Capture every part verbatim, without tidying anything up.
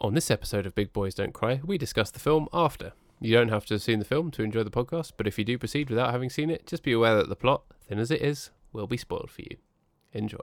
On this episode of Big Boys Don't Cry, we discuss the film after. You don't have to have seen the film to enjoy the podcast, but if you do proceed without having seen it, just be aware that the plot, thin as it is, will be spoiled for you. Enjoy.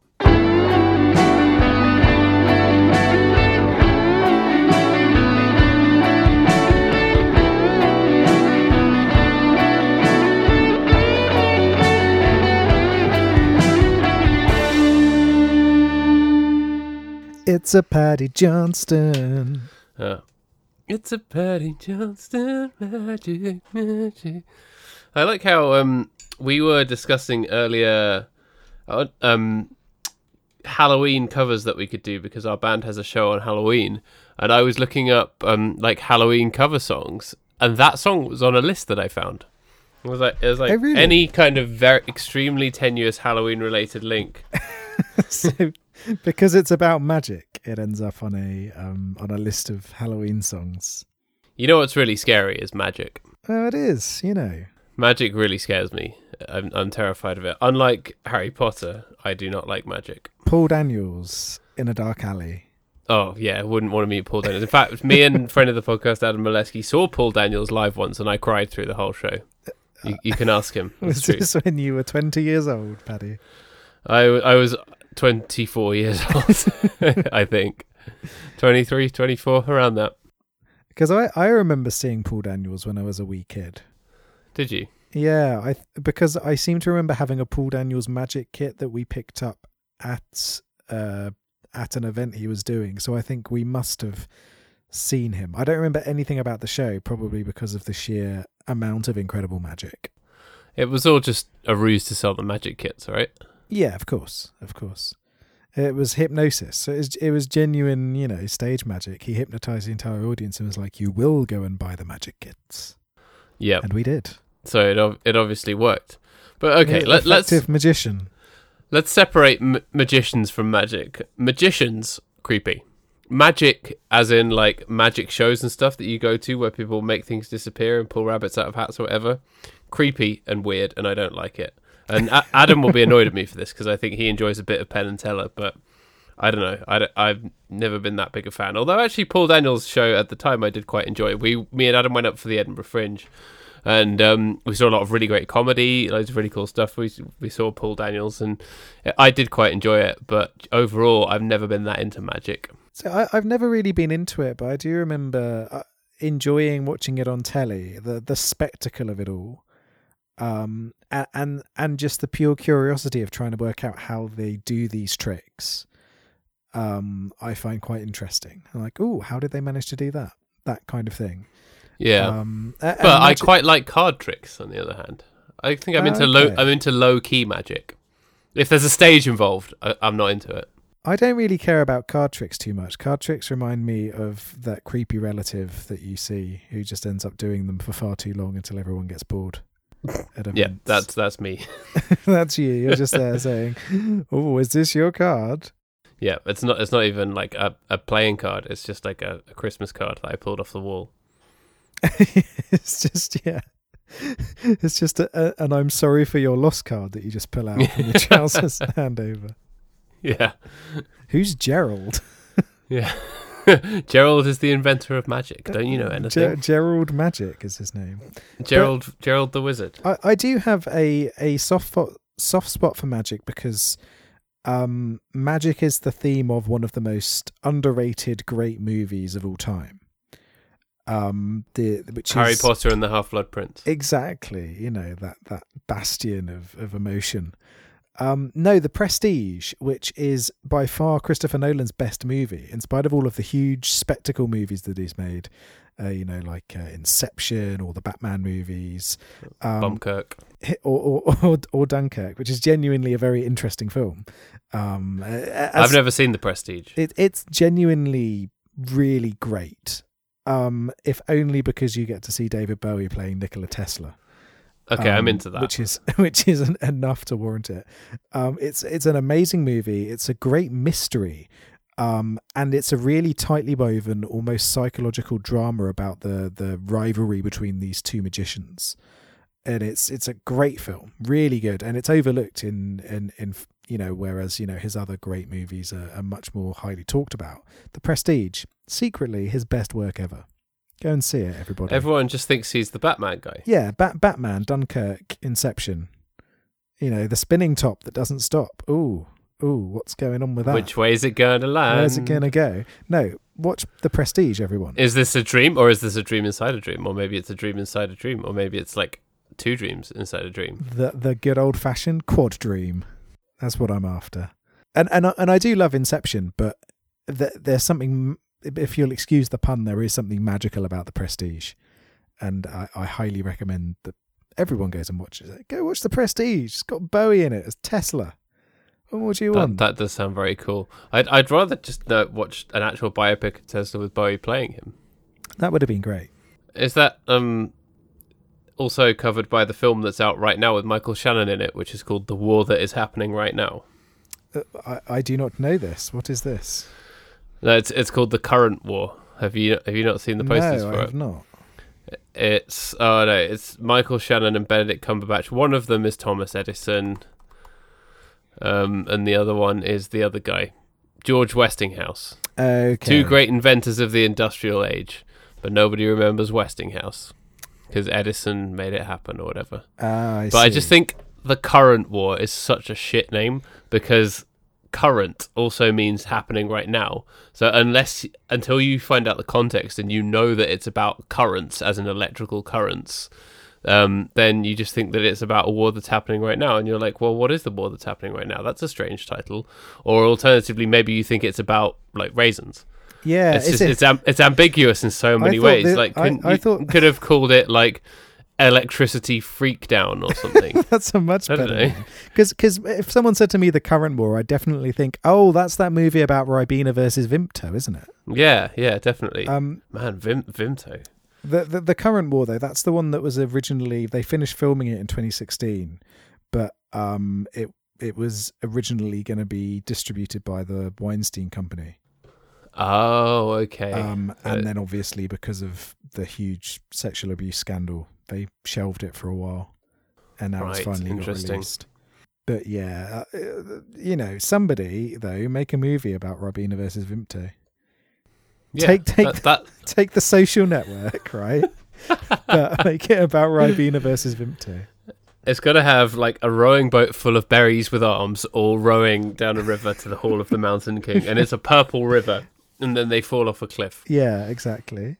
It's a Patty Johnston. Uh, it's a Patty Johnston magic, magic. I like how um we were discussing earlier uh, um Halloween covers that we could do because our band has a show on Halloween, and I was looking up um like Halloween cover songs, and that song was on a list that I found. It was like it was like Oh, really? any kind of very extremely tenuous Halloween related link. So, because it's about magic, it ends up on a um, on a list of Halloween songs. You know what's really scary is magic. Oh, it is, you know. Magic really scares me. I'm, I'm terrified of it. Unlike Harry Potter, I do not like magic. Paul Daniels in a dark alley. Oh, yeah, I wouldn't want to meet Paul Daniels. In fact, me and friend of the podcast, Adam Molesky, saw Paul Daniels live once, and I cried through the whole show. You, you can ask him. Was It's true. this when you were twenty years old, Paddy? I, I was twenty-four years old, I think. twenty-three, twenty-four, around that. Because I, I remember seeing Paul Daniels when I was a wee kid. Did you? Yeah, I because I seem to remember having a Paul Daniels magic kit that we picked up at uh, at an event he was doing. So I think we must have seen him. I don't remember anything about the show, probably because of the sheer amount of incredible magic. It was all just a ruse to sell the magic kits, right? Yeah, of course, of course. It was hypnosis. So it was, it was genuine, you know, stage magic. He hypnotized the entire audience and was like, "You will go and buy the magic kits." Yeah. And we did. So it ov- it obviously worked. But okay, Yeah, let, let's effective magician. let's separate m- magicians from magic. Magicians, creepy. Magic, as in like magic shows and stuff that you go to where people make things disappear and pull rabbits out of hats or whatever. Creepy and weird, and I don't like it. And A- Adam will be annoyed at me for this because I think he enjoys a bit of Penn and Teller, but I don't know. I don't, I've never been that big a fan. Although actually Paul Daniels' show at the time I did quite enjoy. We, me and Adam went up for the Edinburgh Fringe, and um, we saw a lot of really great comedy, loads of really cool stuff. We we saw Paul Daniels, and I did quite enjoy it. But overall, I've never been that into magic. So I, I've never really been into it, but I do remember uh, enjoying watching it on telly, the the spectacle of it all, um, and, and and just the pure curiosity of trying to work out how they do these tricks. Um, I find quite interesting. I'm like, oh, how did they manage to do that? That kind of thing. Yeah, Um, a- but and I magic- quite like card tricks. On the other hand, I think I'm Ah, into low. okay. I'm into low key magic. If there's a stage involved, I, I'm not into it. I don't really care about card tricks too much. Card tricks remind me of that creepy relative that you see who just ends up doing them for far too long until everyone gets bored. At Yeah, events. that's that's me. That's you. You're just there saying, "Oh, is this your card?" Yeah, it's not. It's not even like a, a playing card. It's just like a, a Christmas card that I pulled off the wall. It's just yeah. It's just a, a, an "I'm sorry for your loss" card that you just pull out from your trousers and hand over. Yeah, Who's Gerald? yeah. Gerald is the inventor of magic. Don't you know anything? Ger- Gerald Magic is his name. Gerald, Gerald the wizard. I, I do have a a soft spot soft spot for magic because um, magic is the theme of one of the most underrated great movies of all time. Um, the which Harry is, Potter and the Half-Blood Prince. Exactly, you know, that that bastion of of emotion. Um, no, The Prestige, which is by far Christopher Nolan's best movie, in spite of all of the huge spectacle movies that he's made, uh, you know, like uh, Inception or the Batman movies, um, Dunkirk. or, or, or or Dunkirk, which is genuinely a very interesting film. Um, as, I've never seen The Prestige. It, it's genuinely really great, um, if only because you get to see David Bowie playing Nikola Tesla. Okay, um, I'm into that. Which is which is an, enough to warrant it. Um, it's it's an amazing movie. It's a great mystery, um, and it's a really tightly woven, almost psychological drama about the the rivalry between these two magicians. And it's it's a great film, really good, and it's overlooked in in in you know, whereas you know his other great movies are, are much more highly talked about. The Prestige, secretly his best work ever. Go and see it, everybody. Everyone just thinks he's the Batman guy. Yeah, Bat- Batman, Dunkirk, Inception. You know, the spinning top that doesn't stop. Ooh, ooh, what's going on with that? Which way is it going to land? Where's it going to go? No, watch The Prestige, everyone. Is this a dream, or is this a dream inside a dream? Or maybe it's a dream inside a dream, or maybe it's like two dreams inside a dream. The the good old-fashioned quad dream. That's what I'm after. And and I, and I do love Inception, but th- there's something, if you'll excuse the pun, there is something magical about The Prestige. And I, I highly recommend that everyone goes and watches it. Go watch The Prestige. It's got Bowie in it. It's Tesla. What more do you that, want? That does sound very cool. I'd I'd rather just uh, watch an actual biopic of Tesla with Bowie playing him. That would have been great. Is that um also covered by the film that's out right now with Michael Shannon in it, which is called The War That Is Happening Right Now? Uh, I, I do not know this. What is this? No, it's it's called The Current War. Have you have you not seen the posters no, for I it? have not. It's oh no, it's Michael Shannon and Benedict Cumberbatch. One of them is Thomas Edison, um, and the other one is the other guy, George Westinghouse. Okay. Two great inventors of the industrial age, but nobody remembers Westinghouse because Edison made it happen or whatever. Ah, I but I see. just think the current war is such a shit name because current also means happening right now. So unless until you find out the context and you know that it's about currents as in electrical currents, um, then you just think that it's about a war that's happening right now, and you're like, well, what is the war that's happening right now? That's a strange title. Or alternatively, maybe you think it's about like raisins. Yeah, it's is just it- it's am- it's ambiguous in so many thought ways. that- like I- couldn't- I you thought- could have called it like electricity freakdown or something. That's a much I don't better know. Because if someone said to me the current war, I'd definitely think, oh, that's that movie about Ribena versus Vimto, isn't it? Yeah, yeah, definitely. Um, Man, Vim- Vimto. the, the the current war though, that's the one that was originally, they finished filming it in twenty sixteen, but um, it it was originally going to be distributed by the Weinstein Company. Oh, okay. Um, and Uh, then obviously because of the huge sexual abuse scandal, they shelved it for a while, and now it's Right, finally got interesting. released. But yeah, uh, you know, somebody though make a movie about Ribena versus Vimto. yeah, take take that, that take the Social Network, right? But make it about Ribena versus Vimto. it's got to have like a rowing boat full of berries with arms, all rowing down a river to the Hall of the Mountain King, and it's a purple river, and then they fall off a cliff. Yeah, exactly.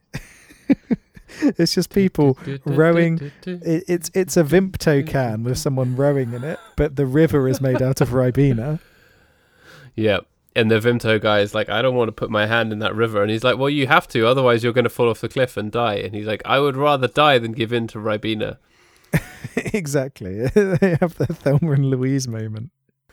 It's just people rowing. It, it's it's a Vimto can with someone rowing in it, but the river is made out of Ribena. Yeah. And the Vimto guy is like, I don't want to put my hand in that river. And he's like, well, you have to, otherwise you're going to fall off the cliff and die. And he's like, I would rather die than give in to Ribena. Exactly. They have the Thelma and Louise moment.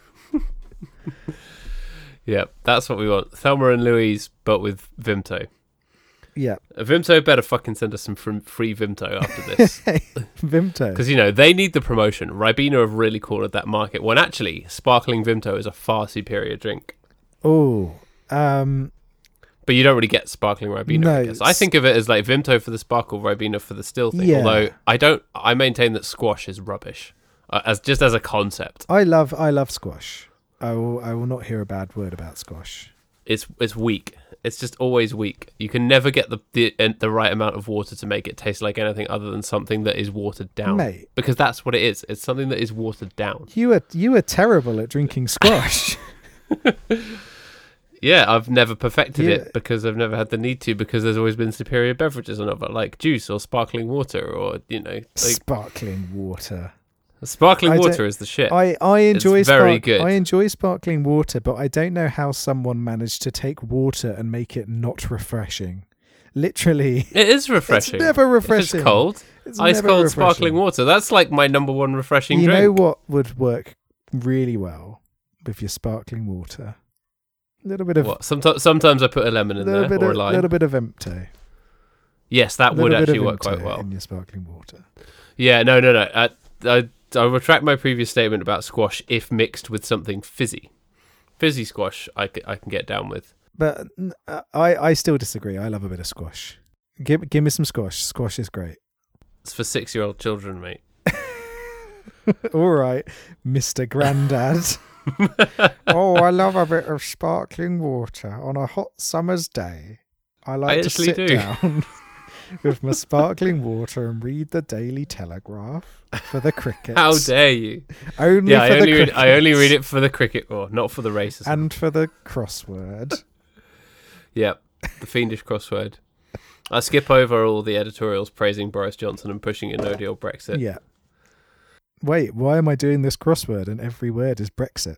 Yeah, that's what we want. Thelma and Louise, but with Vimto. Yeah. Uh, Vimto better fucking send us some fr- free Vimto after this. Vimto. Because, you know, they need the promotion. Ribena have really cornered that market, when actually, sparkling Vimto is a far superior drink. Oh, um, But you don't really get sparkling Ribena, No, I guess. I think of it as like Vimto for the sparkle, Ribena for the still thing. Yeah. Although, I don't, I maintain that squash is rubbish. Uh, as Just as a concept. I love I love squash. I will I will not hear a bad word about squash. It's it's weak. It's just always weak. You can never get the, the the right amount of water to make it taste like anything other than something that is watered down. Mate. Because that's what it is. It's something that is watered down. You are you are terrible at drinking squash. Yeah, I've never perfected Yeah. it because I've never had the need to, because there's always been superior beverages on it, like juice or sparkling water, or, you know, like Sparkling water. sparkling I water don't- is the shit. I, I enjoy very spark- good. I enjoy sparkling water, but I don't know how someone managed to take water and make it not refreshing. Literally, It is refreshing. it's never If refreshing. it's cold, It's ice never cold refreshing. sparkling water. That's like my number one refreshing You drink. know what would work really well with your sparkling water? A little bit of What? Sometimes, sometimes I put a lemon in little there bit or of a lime. little bit of Vimto. Yes, that Little would bit of actually work quite Vimto well. in your sparkling water. Yeah, no, no, no. I, I, I retract my previous statement about squash if mixed with something fizzy. Fizzy squash, I, c- I can get down with. But n- uh, I I still disagree. I love a bit of squash. Give give me some squash. Squash is great. It's for six-year-old children, mate. All right, Mister Grandad. Oh, I love a bit of sparkling water on a hot summer's day. I like I to actually sit do. down with my sparkling water and read the Daily Telegraph for the cricket. How dare you? Only Yeah, for I the only, read, I only crickets. read it for the cricket or not for the racism. And for the crossword. Yep, the fiendish crossword. I skip over all the editorials praising Boris Johnson and pushing a no-deal Brexit. Yeah. Wait, why am I doing this crossword and every word is Brexit?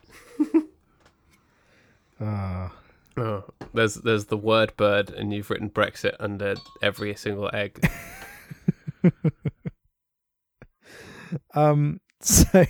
Ah. Oh, there's there's the word bird, and you've written Brexit under every single egg. um. So,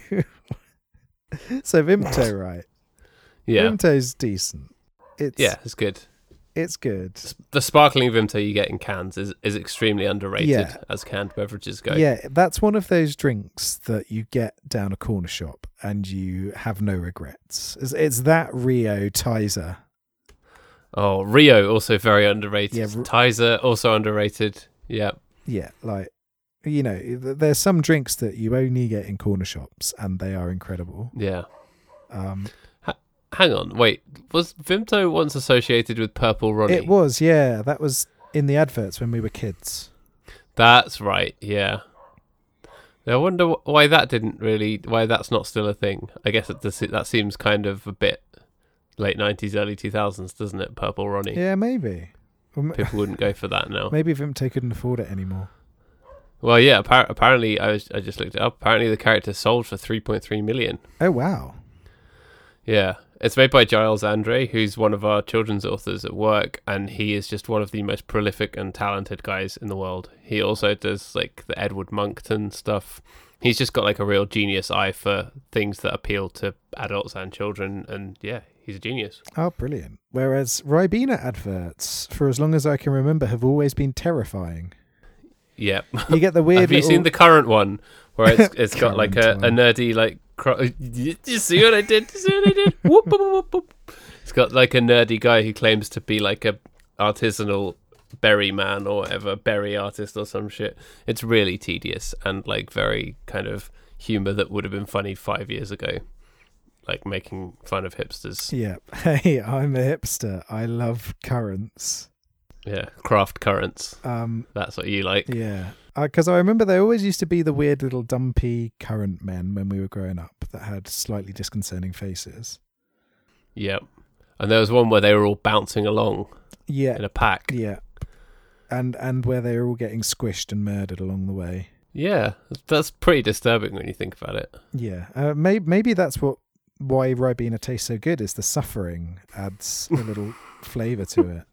so Vimto, right? Yeah, Vimto's decent. It's yeah, it's good. It's good. The sparkling Vimto you get in cans is, is extremely underrated Yeah. as canned beverages go. Yeah, that's one of those drinks that you get down a corner shop and you have no regrets. It's, it's that Rio Tizer. Oh, Rio also very underrated. Yeah, Yeah, R- Tizer also underrated. Yeah. Yeah, like, you know, th- there's some drinks that you only get in corner shops and they are incredible. Yeah. Um, Hang on, wait. Was Vimto once associated with Purple Ronnie? it was, yeah. That was in the adverts when we were kids. That's right. Yeah. I wonder wh- why that didn't really. Why that's not still a thing. I guess it does, that seems kind of a bit late nineties, early two thousands, doesn't it? Purple Ronnie. Yeah, maybe. Well, m- People wouldn't go for that now. maybe Vimto couldn't afford it anymore. Well, yeah. Appar- apparently, I was. I just looked it up. Apparently, the character sold for three point three million. Oh, wow. Yeah. It's made by Giles Andre, who's one of our children's authors at work, and he is just one of the most prolific and talented guys in the world. He also does like the Edward Monckton stuff. He's just got like a real genius eye for things that appeal to adults and children, and yeah, he's a genius. Oh, brilliant. Whereas Ribena adverts, for as long as I can remember, have always been terrifying. Yeah. You get the weird Have you little... seen the current one where it's it's got like a, Current a one. nerdy like cro- you you see what I did? You see what I did? Whoop, whoop, whoop, whoop. It's got like a nerdy guy who claims to be like a artisanal berry man or whatever, berry artist or some shit. It's really tedious and like very kind of humor that would have been funny five years ago, like making fun of hipsters. Yeah. Hey, I'm a hipster. I love currants. Yeah, craft currants. Um, That's what you like. yeah. Because I remember there always used to be the weird little dumpy currant men when we were growing up that had slightly disconcerting faces. Yep. And there was one where they were all bouncing along Yeah. in a pack. Yeah. And and where they were all getting squished and murdered along the way. Yeah, that's pretty disturbing when you think about it. Yeah. Uh, may, maybe that's what why Ribena tastes so good, is the suffering adds a little flavour to it.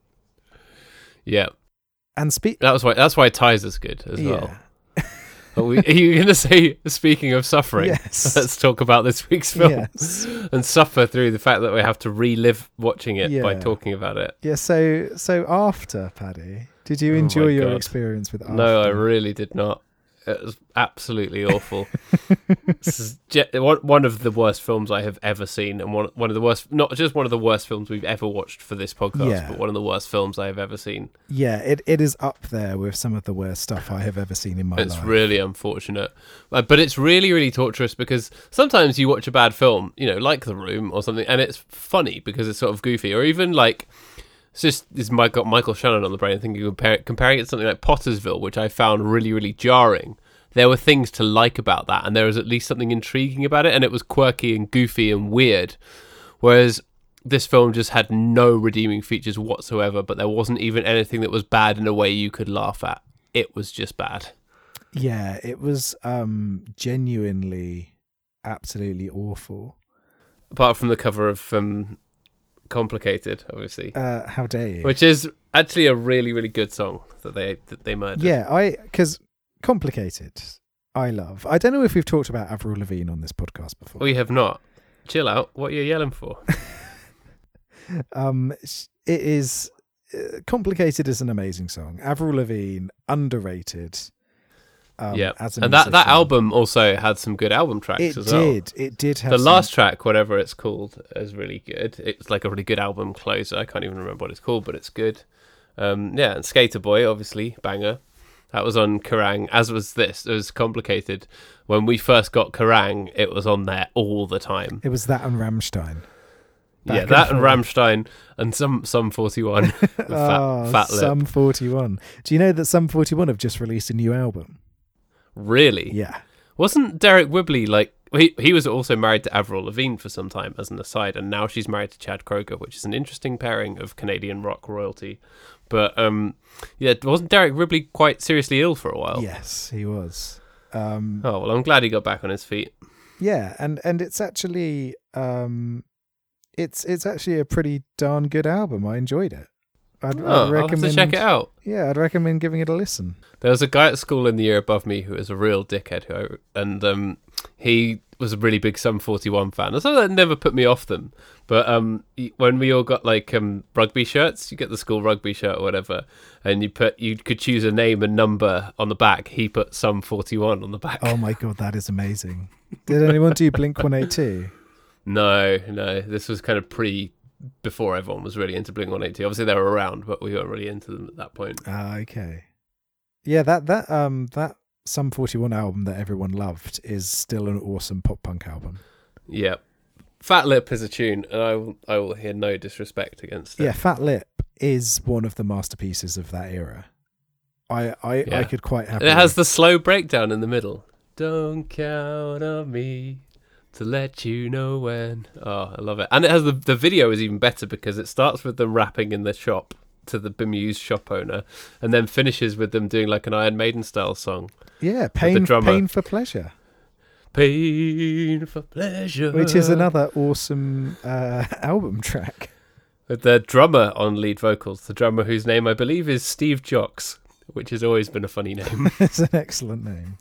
Yeah, And speak... that was why. That's why Tizer's good as well. Yeah. Are, we, are you going to say, speaking of suffering, Yes. let's talk about this week's film Yes. and suffer through the fact that we have to relive watching it by Yeah. talking about it. Yeah, so so after, Paddy, did you Oh enjoy my your God. experience with After? No, I really did not. It was absolutely awful. This is ge- one one of the worst films I have ever seen, and one one of the worst, not just one of the worst films we've ever watched for this podcast, Yeah. but one of the worst films I have ever seen. Yeah, it, it is up there with some of the worst stuff I have ever seen in my It's life. really unfortunate. Uh, But it's really, really torturous because sometimes you watch a bad film, you know, like The Room or something, and it's funny because it's sort of goofy. Or even like, it's just, it's my, got Michael Shannon on the brain. I think you compare, comparing it to something like Pottersville, which I found really, really jarring. There were things to like about that, and there was at least something intriguing about it, and it was quirky and goofy and weird. Whereas this film just had no redeeming features whatsoever, but there wasn't even anything that was bad in a way you could laugh at. It was just bad. Yeah, it was um, genuinely absolutely awful. Apart from the cover of um, Complicated, obviously, Uh, how dare you? which is actually a really, really good song that they that they murdered. Yeah, I because Complicated, I love. I don't know if we've talked about Avril Lavigne on this podcast before. We have not. Chill out. What are you yelling for? Um, it is uh, Complicated is an amazing song. Avril Lavigne, underrated. Um, yeah, as a and that, that musician. album also had some good album tracks It as well. did. It did have The some- last track, whatever it's called, is really good. It's like a really good album closer. I can't even remember what it's called, but it's good. Um, yeah, and Skater Boy, obviously, banger. That was on Kerrang, as was this. It was Complicated. When we first got Kerrang, it was on there all the time. It was that and Rammstein. Yeah, Back that and forth. Rammstein and some some forty-one. fat, Oh, fat lip. Sum forty-one. Do you know that Sum forty-one have just released a new album? Really? Yeah. Wasn't Derek Whibley like he he was also married to Avril Lavigne for some time as an aside, and now she's married to Chad Kroger, which is an interesting pairing of Canadian rock royalty. But um, yeah, wasn't Derek Whibley quite seriously ill for a while? Yes, he was. Um, Oh well, I'm glad he got back on his feet. yeah, and and it's actually um, it's it's actually a pretty darn good album. I enjoyed it. I'd, Oh, I'd I'll have recommend to check it out. Yeah, I'd recommend giving it a listen. There was a guy at school in the year above me who was a real dickhead, who I, and um, he was a really big Sum forty-one fan. So that never put me off them. But um, he- when we all got like um, rugby shirts, you get the school rugby shirt or whatever, and you put you could choose a name and number on the back. He put Sum forty-one on the back. Oh my god, that is amazing. Did anyone do Blink one eighty-two? No, no, this was kind of pre. Before everyone was really into Blink one eighty-two. Obviously they were around, but we weren't really into them at that point. Ah, okay. Yeah, that that um that Sum forty-one album that everyone loved is still an awesome pop punk album. Yeah. Fat Lip is a tune, and I will, I will hear no disrespect against it. Yeah, Fat Lip is one of the masterpieces of that era. I I, Yeah. I could quite And happily. it has the slow breakdown in the middle. Don't count on me to let you know when. Oh, I love it. And it has the the video is even better because it starts with them rapping in the shop to the bemused shop owner, and then finishes with them doing like an Iron Maiden style song. yeah, pain drummer. pain for pleasure, Pain for pleasure, which is another awesome uh, album track. with the drummer on lead vocals. The drummer whose name I believe is Steve Jocks, which has always been a funny name. It's an excellent name.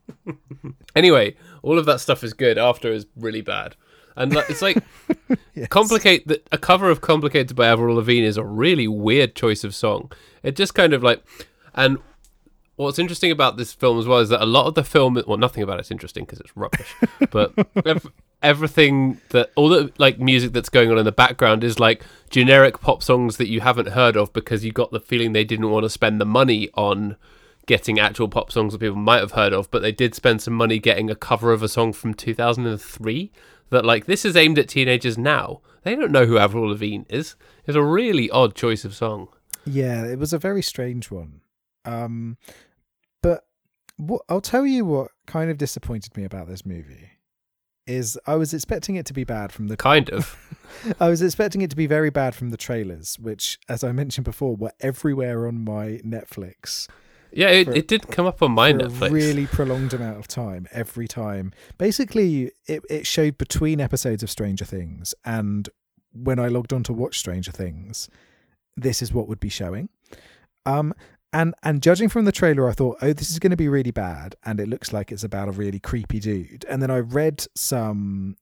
Anyway, all of that stuff is good. After is really bad, and like, it's like Yes. complicate that a cover of "Complicated" by Avril Lavigne is a really weird choice of song. It just kind of like, and what's interesting about this film as well is that a lot of the film, well, nothing about it's interesting because it's rubbish, but ev- everything that all the like music that's going on in the background is like generic pop songs that you haven't heard of because you got the feeling they didn't want to spend the money on getting actual pop songs that people might have heard of, but they did spend some money getting a cover of a song from two thousand three that like this is aimed at teenagers now. They don't know who Avril Lavigne is. It's a really odd choice of song. Yeah, it was a very strange one. Um, but what I'll tell you what kind of disappointed me about this movie is I was expecting it to be bad from the Kind of. I was expecting it to be very bad from the trailers, which, as I mentioned before, were everywhere on my Netflix. Yeah, it, For- it did come up on my for Netflix. a really prolonged amount of time every time. Basically, it, it showed between episodes of Stranger Things, and when I logged on to watch Stranger Things, this is what would be showing. Um, and and judging from the trailer, I thought, oh, this is going to be really bad, and it looks like it's about a really creepy dude. And then I read some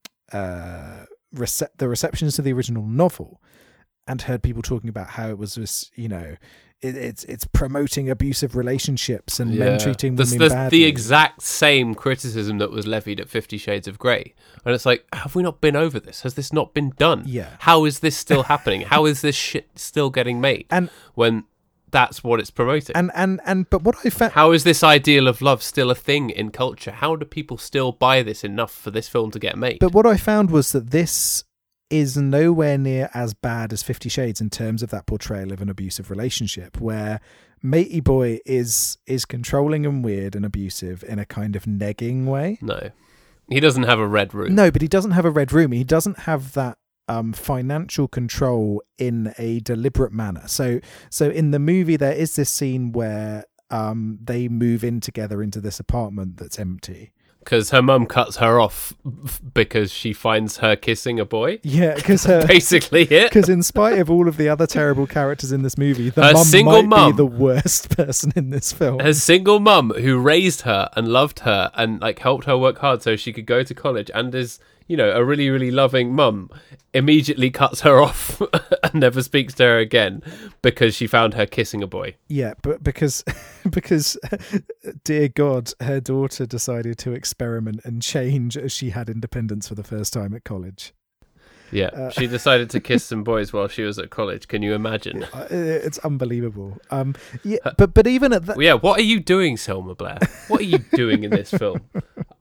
uh, rece- the receptions to the original novel, and heard people talking about how it was this, you know, it, it's it's promoting abusive relationships and men treating There's- women there's badly. the exact same criticism that was levied at Fifty Shades of Grey. And it's like, have we not been over this? Has this not been done? Yeah. How is this still happening? How is this shit still getting made? And when that's what it's promoting. and and and but what I found, How is this ideal of love still a thing in culture? How do people still buy this enough for this film to get made? but what I found was that this is nowhere near as bad as Fifty Shades in terms of that portrayal of an abusive relationship, where Matey Boy is is controlling and weird and abusive in a kind of negging way. No. He doesn't have a red room. No, but he doesn't have a red room. He doesn't have that um, financial control in a deliberate manner. So, so in the movie, there is this scene where um, they move in together into this apartment that's empty. Because her mum cuts her off because she finds her kissing a boy. Yeah, because her. Basically it. Because in spite of all of the other terrible characters in this movie, the Her mum single might mum. be the worst person in this film. Her single mum who raised her and loved her and like helped her work hard so she could go to college and is, you know, a really, really loving mum, immediately cuts her off and never speaks to her again because she found her kissing a boy. Yeah, but because because dear God, her daughter decided to experiment and change as she had independence for the first time at college. Yeah, Uh, she decided to kiss some boys while she was at college. Can you imagine? Uh, It's unbelievable. Um, yeah, but but even at that, Yeah, what are you doing, Selma Blair? What are you doing in this film?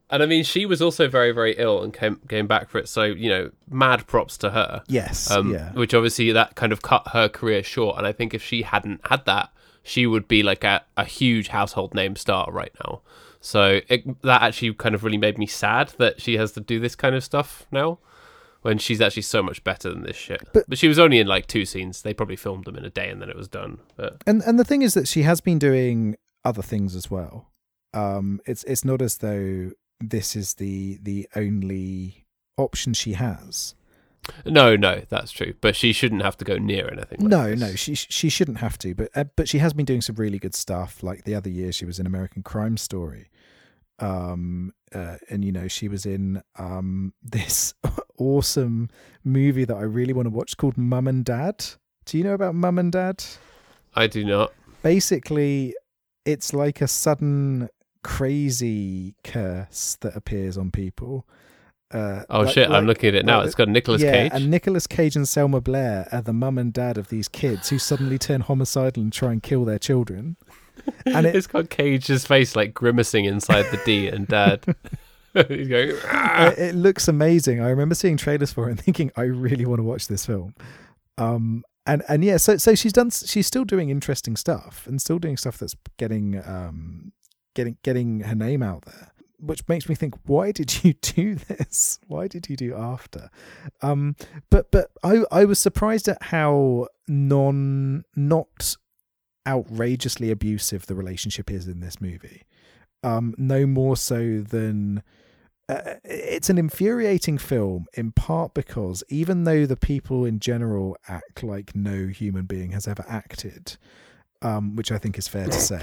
And I mean, she was also very, very ill and came came back for it. So, you know, mad props to her. Yes, um, yeah. Which obviously that kind of cut her career short. And I think if she hadn't had that, she would be like a, a huge household name star right now. So it, that actually kind of really made me sad that she has to do this kind of stuff now, when she's actually so much better than this shit. But, but she was only in like two scenes. They probably filmed them in a day and then it was done. But and and the thing is that she has been doing other things as well. Um, it's it's not as though this is the the only option she has. No, no, that's true. But she shouldn't have to go near anything. Like no, this. no, she she shouldn't have to. But uh, but she has been doing some really good stuff. Like the other year, she was in American Crime Story, um, uh, and you know she was in um this awesome movie that I really want to watch called Mum and Dad. Do you know about Mum and Dad? I do not. Basically, it's like a sudden crazy curse that appears on people. Uh, oh like, shit! like, I'm looking at it now. like, it's got Nicolas yeah, Cage. and Nicolas Cage and Selma Blair are the mum and dad of these kids who suddenly turn homicidal and try and kill their children. And it, it's got Cage's face like grimacing inside the D and Dad. He's going. Ah! It, it looks amazing. I remember seeing trailers for it and thinking, I really want to watch this film. Um, and and yeah, so so she's done. She's still doing interesting stuff and still doing stuff that's getting um getting getting her name out there. Which makes me think, why did you do this? Why did you do After? Um, but but I I was surprised at how non not outrageously abusive the relationship is in this movie. Um, no more so than uh, it's an infuriating film in part because even though the people in general act like no human being has ever acted, um, which I think is fair to say.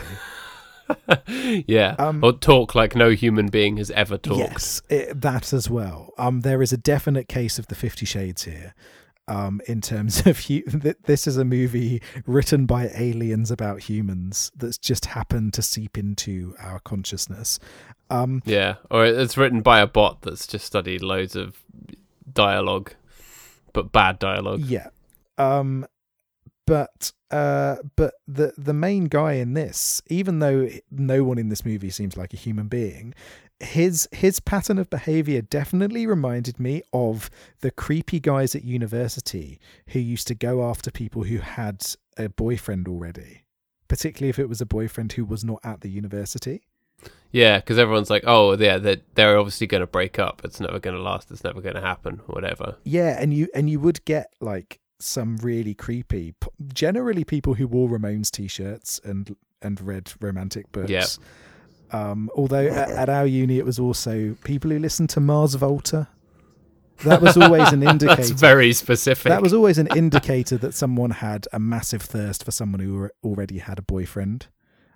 yeah, um, or talk like no human being has ever talked. Yes, it, that as well. Um, there is a definite case of the Fifty Shades here. Um, in terms of hu- th- this is a movie written by aliens about humans that's just happened to seep into our consciousness. Um, yeah, or it's written by a bot that's just studied loads of dialogue, but bad dialogue. Yeah. Um, but uh, but the the main guy in this, even though no one in this movie seems like a human being, his his pattern of behavior definitely reminded me of the creepy guys at university who used to go after people who had a boyfriend already, particularly if it was a boyfriend who was not at the university. Yeah, because everyone's like, oh, yeah, they're, they're obviously going to break up. It's never going to last. It's never going to happen. Whatever. Yeah, and you and you would get like some really creepy, generally people who wore Ramones t-shirts and and read romantic books. Yeah. Um, although at, at our uni it was also people who listened to Mars Volta. That was always an indicator. That's very specific. That was always an indicator that someone had a massive thirst for someone who already had a boyfriend.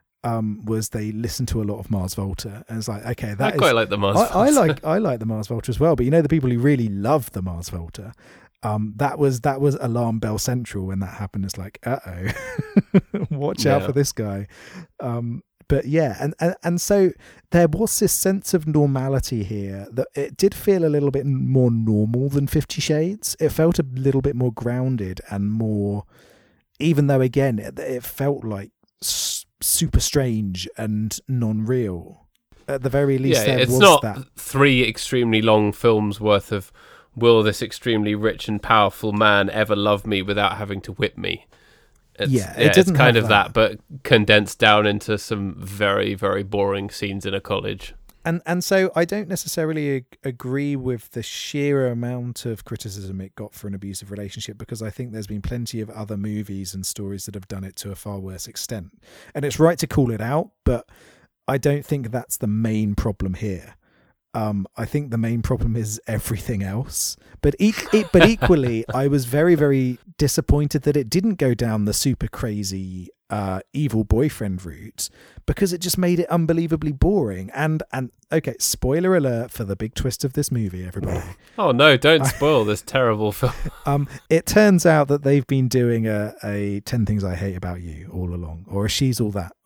Um, was they listened to a lot of Mars Volta, and it's like, okay, that I is, quite like the Mars I, Volta. I like I like the Mars Volta as well. But you know, the people who really love the Mars Volta. Um, that was that was alarm bell central when that happened. It's like, uh oh, watch yeah. out for this guy. Um, but yeah, and, and and so there was this sense of normality here that it did feel a little bit more normal than Fifty Shades. It felt a little bit more grounded and more, even though again it, it felt like s- super strange and non-real. At the very least, yeah, there it's was not that. three extremely long films worth of. Will this extremely rich and powerful man ever love me without having to whip me? It's, yeah, it yeah, doesn't it's kind have of that. that, but condensed down into some very, very boring scenes in a college. And and so I don't necessarily ag- agree with the sheer amount of criticism it got for an abusive relationship, because I think there's been plenty of other movies and stories that have done it to a far worse extent. And it's right to call it out, but I don't think that's the main problem here. Um, I think the main problem is everything else. But e- e- but equally, I was very, very disappointed that it didn't go down the super crazy uh, evil boyfriend route, because it just made it unbelievably boring. And, and okay, spoiler alert for the big twist of this movie, everybody. Oh no, don't spoil this terrible film. Um, it turns out that they've been doing a, a ten Things I Hate About You all along, or a She's All That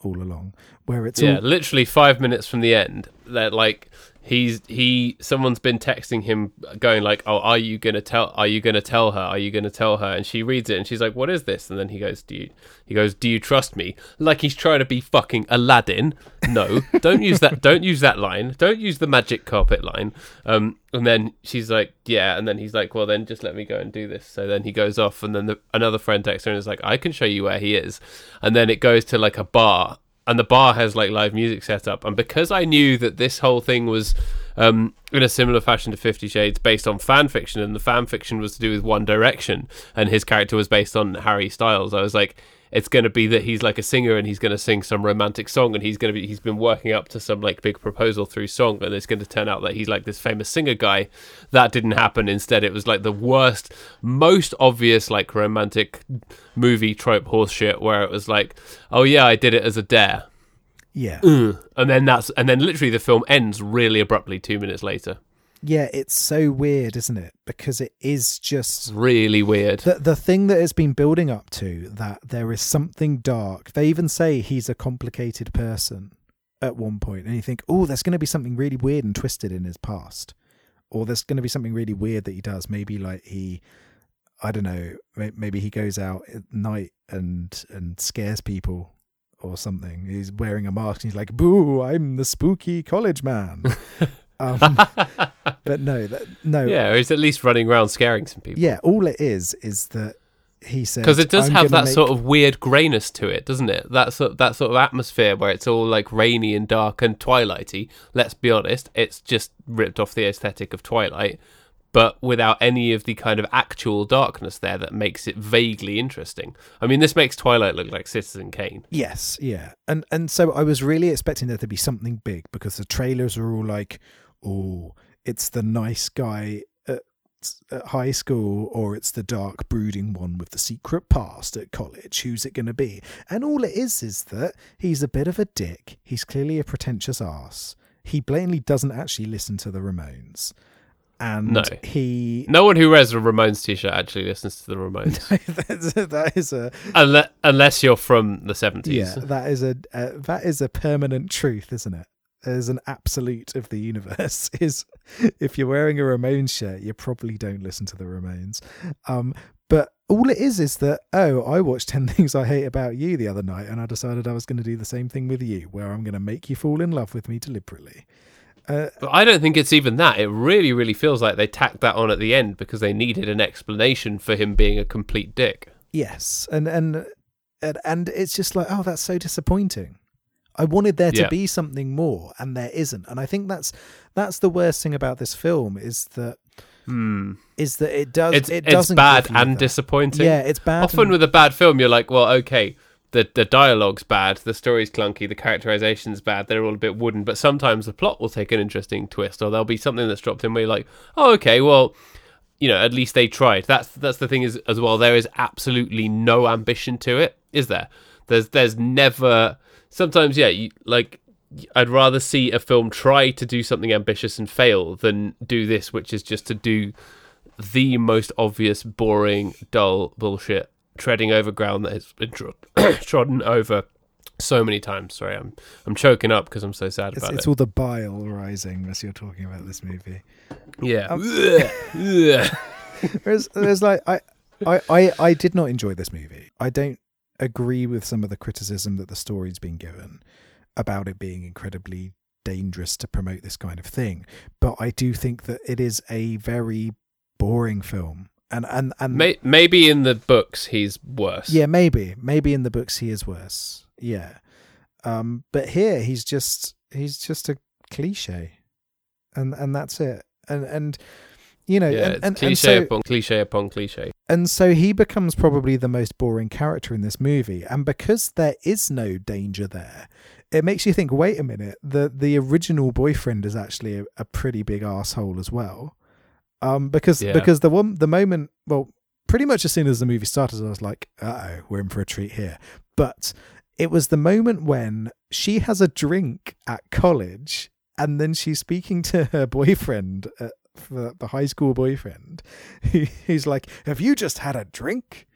all along, where it's yeah, all literally five minutes from the end. That like he's he someone's been texting him going like, "Oh, are you gonna tell? Are you gonna tell her? Are you gonna tell her?" And she reads it and she's like, "What is this?" And then he goes, "Do you?" He goes, "Do you trust me?" Like he's trying to be fucking Aladdin. No, don't use that. Don't use that line. Don't use the magic carpet line. Um, and then she's like, "Yeah." And then he's like, "Well, then just let me go and do this." So then he goes off, and then the, another friend texts her and is like, "I can show you where he is." And then it goes to like a bar. And the bar has like live music set up, and because I knew that this whole thing was um, in a similar fashion to Fifty Shades, based on fan fiction, and the fan fiction was to do with One Direction, and his character was based on Harry Styles, I was like, it's going to be that he's like a singer and he's going to sing some romantic song, and he's going to be he's been working up to some like big proposal through song, and it's going to turn out that he's like this famous singer guy. That didn't happen. Instead, it was like the worst, most obvious like romantic movie trope horse shit, where it was like, oh yeah, I did it as a dare. Yeah. Ugh. And then that's and then literally the film ends really abruptly two minutes later. Yeah, it's so weird, isn't it? Because it is just really weird. The the thing that has been building up to, that there is something dark. They even say he's a complicated person at one point, and you think, oh, there's going to be something really weird and twisted in his past, or there's going to be something really weird that he does. Maybe like he, I don't know, maybe he goes out at night and and scares people or something. He's wearing a mask and he's like, boo, I'm the spooky college man. Um, but no, that, no. Yeah, or he's at least running around scaring some people. Yeah, all it is is that he says, because it does I'm have that make... sort of weird greyness to it, doesn't it? That sort that sort of atmosphere where it's all like rainy and dark and twilighty. Let's be honest, it's just ripped off the aesthetic of Twilight, but without any of the kind of actual darkness there that makes it vaguely interesting. I mean, this makes Twilight look like Citizen Kane. Yes, yeah, and and so I was really expecting there to be something big, because the trailers are all like, oh, it's the nice guy at, at high school, or it's the dark brooding one with the secret past at college. Who's it going to be? And all it is is that he's a bit of a dick. He's clearly a pretentious arse. He blatantly doesn't actually listen to the Ramones. And no. he... No one who wears a Ramones t-shirt actually listens to the Ramones. that is a... Unless, unless you're from the seventies. Yeah, that is a uh, that is a permanent truth, isn't it? As an absolute of the universe is, if you're wearing a Ramones shirt, you probably don't listen to the Ramones. Um, but all it is is that, oh, I watched ten Things I Hate About You the other night, and I decided I was going to do the same thing with you, where I'm going to make you fall in love with me deliberately. Uh, but I don't think it's even that. It really, really feels like they tacked that on at the end because they needed an explanation for him being a complete dick. Yes, and and and, and it's just like, oh, that's so disappointing. I wanted there to yeah. be something more, and there isn't. And I think that's that's the worst thing about this film is that hmm. is that it does it's, it it's doesn't bad give you and that. disappointing. Yeah, it's bad. Often and... with a bad film, you're like, well, okay, the the dialogue's bad, the story's clunky, the characterization's bad, they're all a bit wooden. But sometimes the plot will take an interesting twist, or there'll be something that's dropped in where you're like, oh, okay, well, you know, at least they tried. That's that's the thing is as well. There is absolutely no ambition to it, is there? There's there's never. Sometimes, yeah, you, like. I'd rather see a film try to do something ambitious and fail than do this, which is just to do the most obvious, boring, dull bullshit, treading over ground that has been tro- trodden over so many times. Sorry, I'm I'm choking up because I'm so sad it's, about it's it. It's all the bile rising as you're talking about this movie. Yeah. Um, Whereas, whereas like I, I, I, I did not enjoy this movie. I don't agree with some of the criticism that the story's been given about it being incredibly dangerous to promote this kind of thing, but I do think that it is a very boring film, and and and May- maybe in the books he's worse. Yeah, maybe maybe in the books he is worse. Yeah, um, but here he's just he's just a cliche, and and that's it. And and you know, yeah, and, it's and, cliche and so, upon cliche upon cliche. And so he becomes probably the most boring character in this movie, and because there is no danger there, it makes you think, wait a minute, the the original boyfriend is actually a, a pretty big asshole as well. Um, because yeah. because the one the moment, well, pretty much as soon as the movie started, I was like, uh oh, we're in for a treat here. But it was the moment when she has a drink at college, and then she's speaking to her boyfriend, uh, the, the high school boyfriend. He, he's like, "Have you just had a drink?"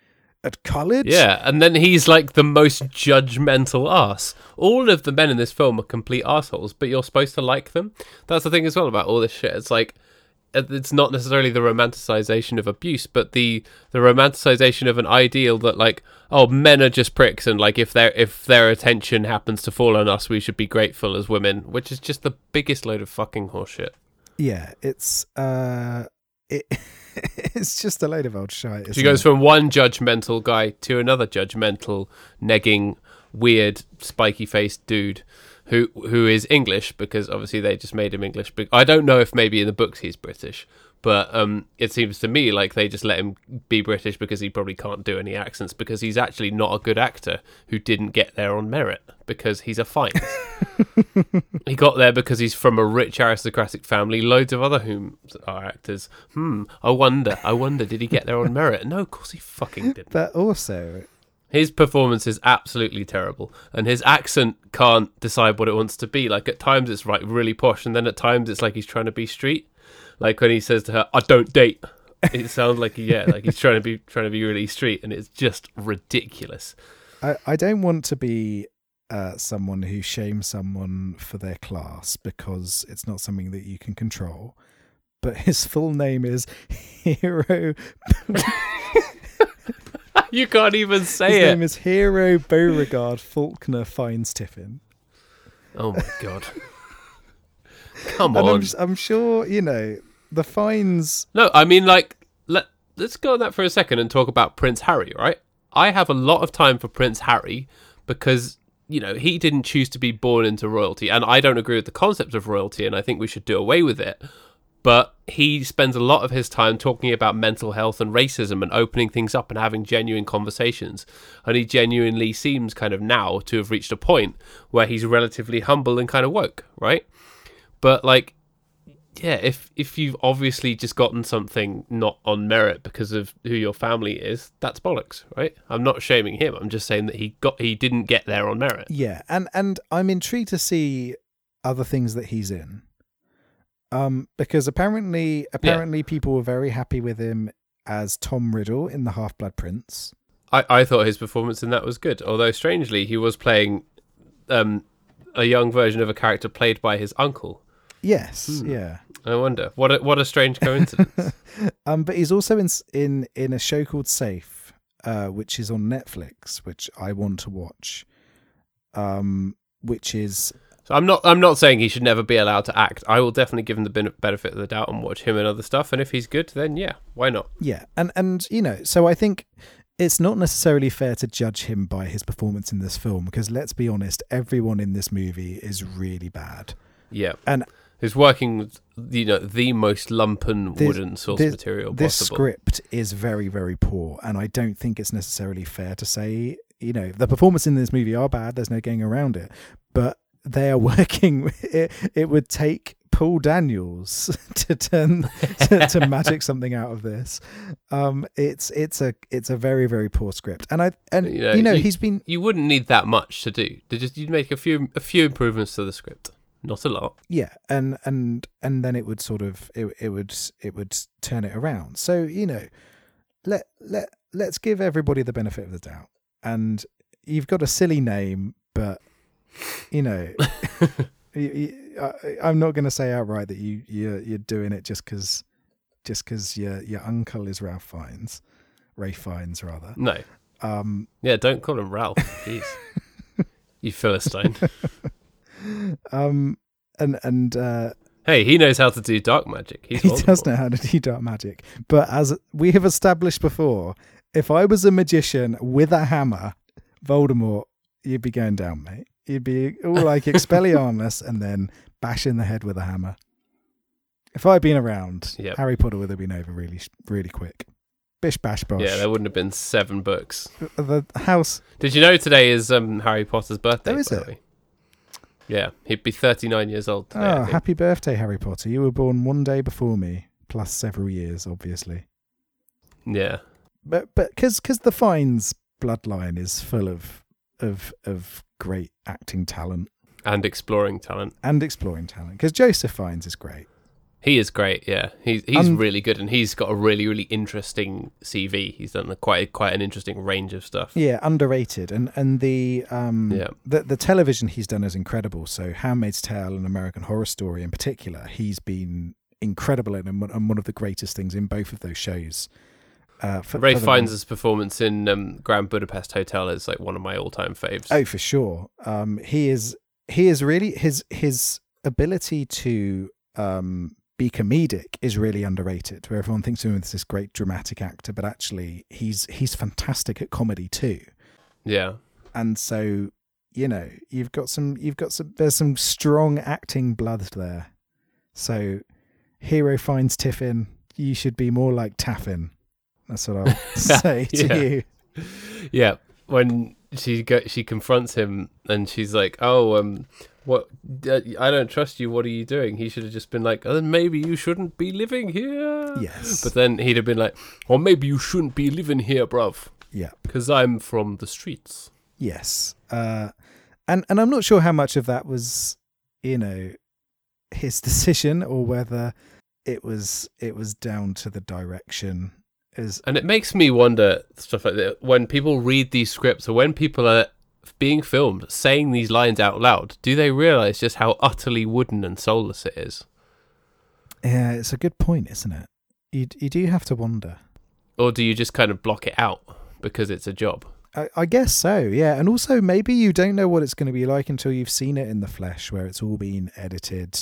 at college. Yeah, and then he's like the most judgmental ass. All of the men in this film are complete assholes, but you're supposed to like them. That's the thing as well about all this shit. It's like, it's not necessarily the romanticization of abuse, but the the romanticization of an ideal that, like, oh, men are just pricks, and like if their if their attention happens to fall on us, we should be grateful as women, which is just the biggest load of fucking horseshit. Yeah, it's uh, it it's just a load of old shite. She goes it? from one judgmental guy to another judgmental, negging, weird, spiky-faced dude. Who who is English, because obviously they just made him English. But I don't know if maybe in the books he's British, but um, it seems to me like they just let him be British because he probably can't do any accents, because he's actually not a good actor who didn't get there on merit, because he's a Fiennes. He got there because he's from a rich aristocratic family, loads of other whom are actors. Hmm, I wonder, I wonder, did he get there on merit? No, of course he fucking didn't. But also, his performance is absolutely terrible, and his accent can't decide what it wants to be. Like, at times it's like really posh, and then at times it's like he's trying to be street. Like when he says to her, "I don't date," it sounds like yeah, like he's trying to be trying to be really street, and it's just ridiculous. I, I don't want to be uh, someone who shames someone for their class, because it's not something that you can control. But his full name is Hero. You can't even say His it. His name is Hero Beauregard Faulkner Fiennes Tiffin. Oh my god! Come and on. I'm, just, I'm sure you know the Fiennes. No, I mean, like, let let's go on that for a second and talk about Prince Harry, right? I have a lot of time for Prince Harry because, you know, he didn't choose to be born into royalty, and I don't agree with the concept of royalty, and I think we should do away with it. But he spends a lot of his time talking about mental health and racism and opening things up and having genuine conversations. And he genuinely seems kind of now to have reached a point where he's relatively humble and kind of woke, right? But like, yeah, if if you've obviously just gotten something not on merit because of who your family is, that's bollocks, right? I'm not shaming him. I'm just saying that he got he didn't get there on merit. Yeah, and and I'm intrigued to see other things that he's in. Um, because apparently, apparently, yeah. people were very happy with him as Tom Riddle in The Half-Blood Prince. I, I thought his performance in that was good, although strangely he was playing um, a young version of a character played by his uncle. Yes, hmm. yeah. I wonder what a, what a strange coincidence. um, but he's also in in in a show called Safe, uh, which is on Netflix, which I want to watch. Um, which is. So I'm not. I'm not saying he should never be allowed to act. I will definitely give him the benefit of the doubt and watch him and other stuff. And if he's good, then yeah, why not? Yeah, and and you know, so I think it's not necessarily fair to judge him by his performance in this film, because let's be honest, everyone in this movie is really bad. Yeah, and he's working with, you know, the most lumpen this, wooden source this, material possible. This script is very, very poor, and I don't think it's necessarily fair to say, you know, the performances in this movie are bad. There's no getting around it, but they are working. It, it would take Paul Daniels to turn to, to magic something out of this. Um, it's it's a it's a very, very poor script, and I and you know, you know you, he's been. You wouldn't need that much to do. To just you'd make a few a few improvements to the script, not a lot. Yeah, and and and then it would sort of it it would it would turn it around. So you know, let let let's give everybody the benefit of the doubt. And you've got a silly name, but you know. You, you, I, I'm not going to say outright that you you're, you're doing it just because just because your your uncle is Ralph Fiennes, Ray Fiennes rather. No. Um, yeah, don't call him Ralph, please. You Philistine. um, and and uh, hey, he knows how to do dark magic. He's he wonderful. does know how to do dark magic. But as we have established before, if I was a magician with a hammer, Voldemort, you'd be going down, mate. You'd be all like Expelliarmus and then bash in the head with a hammer. If I'd been around, yep. Harry Potter would have been over really, really quick. Bish, bash, bosh. Yeah, there wouldn't have been seven books. The house. Did you know today is um, Harry Potter's birthday? Oh, is it? Yeah, he'd be thirty-nine years old today. Oh, happy birthday, Harry Potter. You were born one day before me, plus several years, obviously. Yeah. But but because because the Fiennes bloodline is full of of of great acting talent and exploring talent and exploring talent because Joseph Fiennes is great. He is great, yeah. He's he's Um, really good, and he's got a really really interesting C V. He's done a quite quite an interesting range of stuff. Yeah, underrated, and and the um Yeah. the the television he's done is incredible. So Handmaid's Tale and American Horror Story in particular, he's been incredible in, and one and one of the greatest things in both of those shows. Uh, for, Ray for the- Fiennes' performance in um, Grand Budapest Hotel is like one of my all-time faves. Oh, for sure. Um, he is he is really his his ability to um be comedic is really underrated. Where everyone thinks of him as this great dramatic actor, but actually he's he's fantastic at comedy too. Yeah. And so, you know, you've got some you've got some there's some strong acting blood there. So, Hero finds Tiffin, you should be more like Taffin. That's what I'll say to Yeah. you. Yeah, when she go, she confronts him and she's like, "Oh, um, what? Uh, I don't trust you. What are you doing?" He should have just been like, "Oh, then maybe you shouldn't be living here." Yes. But then he'd have been like, "Or maybe you shouldn't be living here, bruv, Yeah. because I'm from the streets." Yes. Uh, and and I'm not sure how much of that was, you know, his decision or whether it was it was down to the direction. Is And it makes me wonder stuff like that when people read these scripts or when people are being filmed saying these lines out loud. Do they realize just how utterly wooden and soulless it is? yeah, it's a good point, isn't it? You you do have to wonder. Or do you just kind of block it out because it's a job? I, I guess so, yeah. And also, maybe you don't know what it's going to be like until you've seen it in the flesh, where it's all been edited.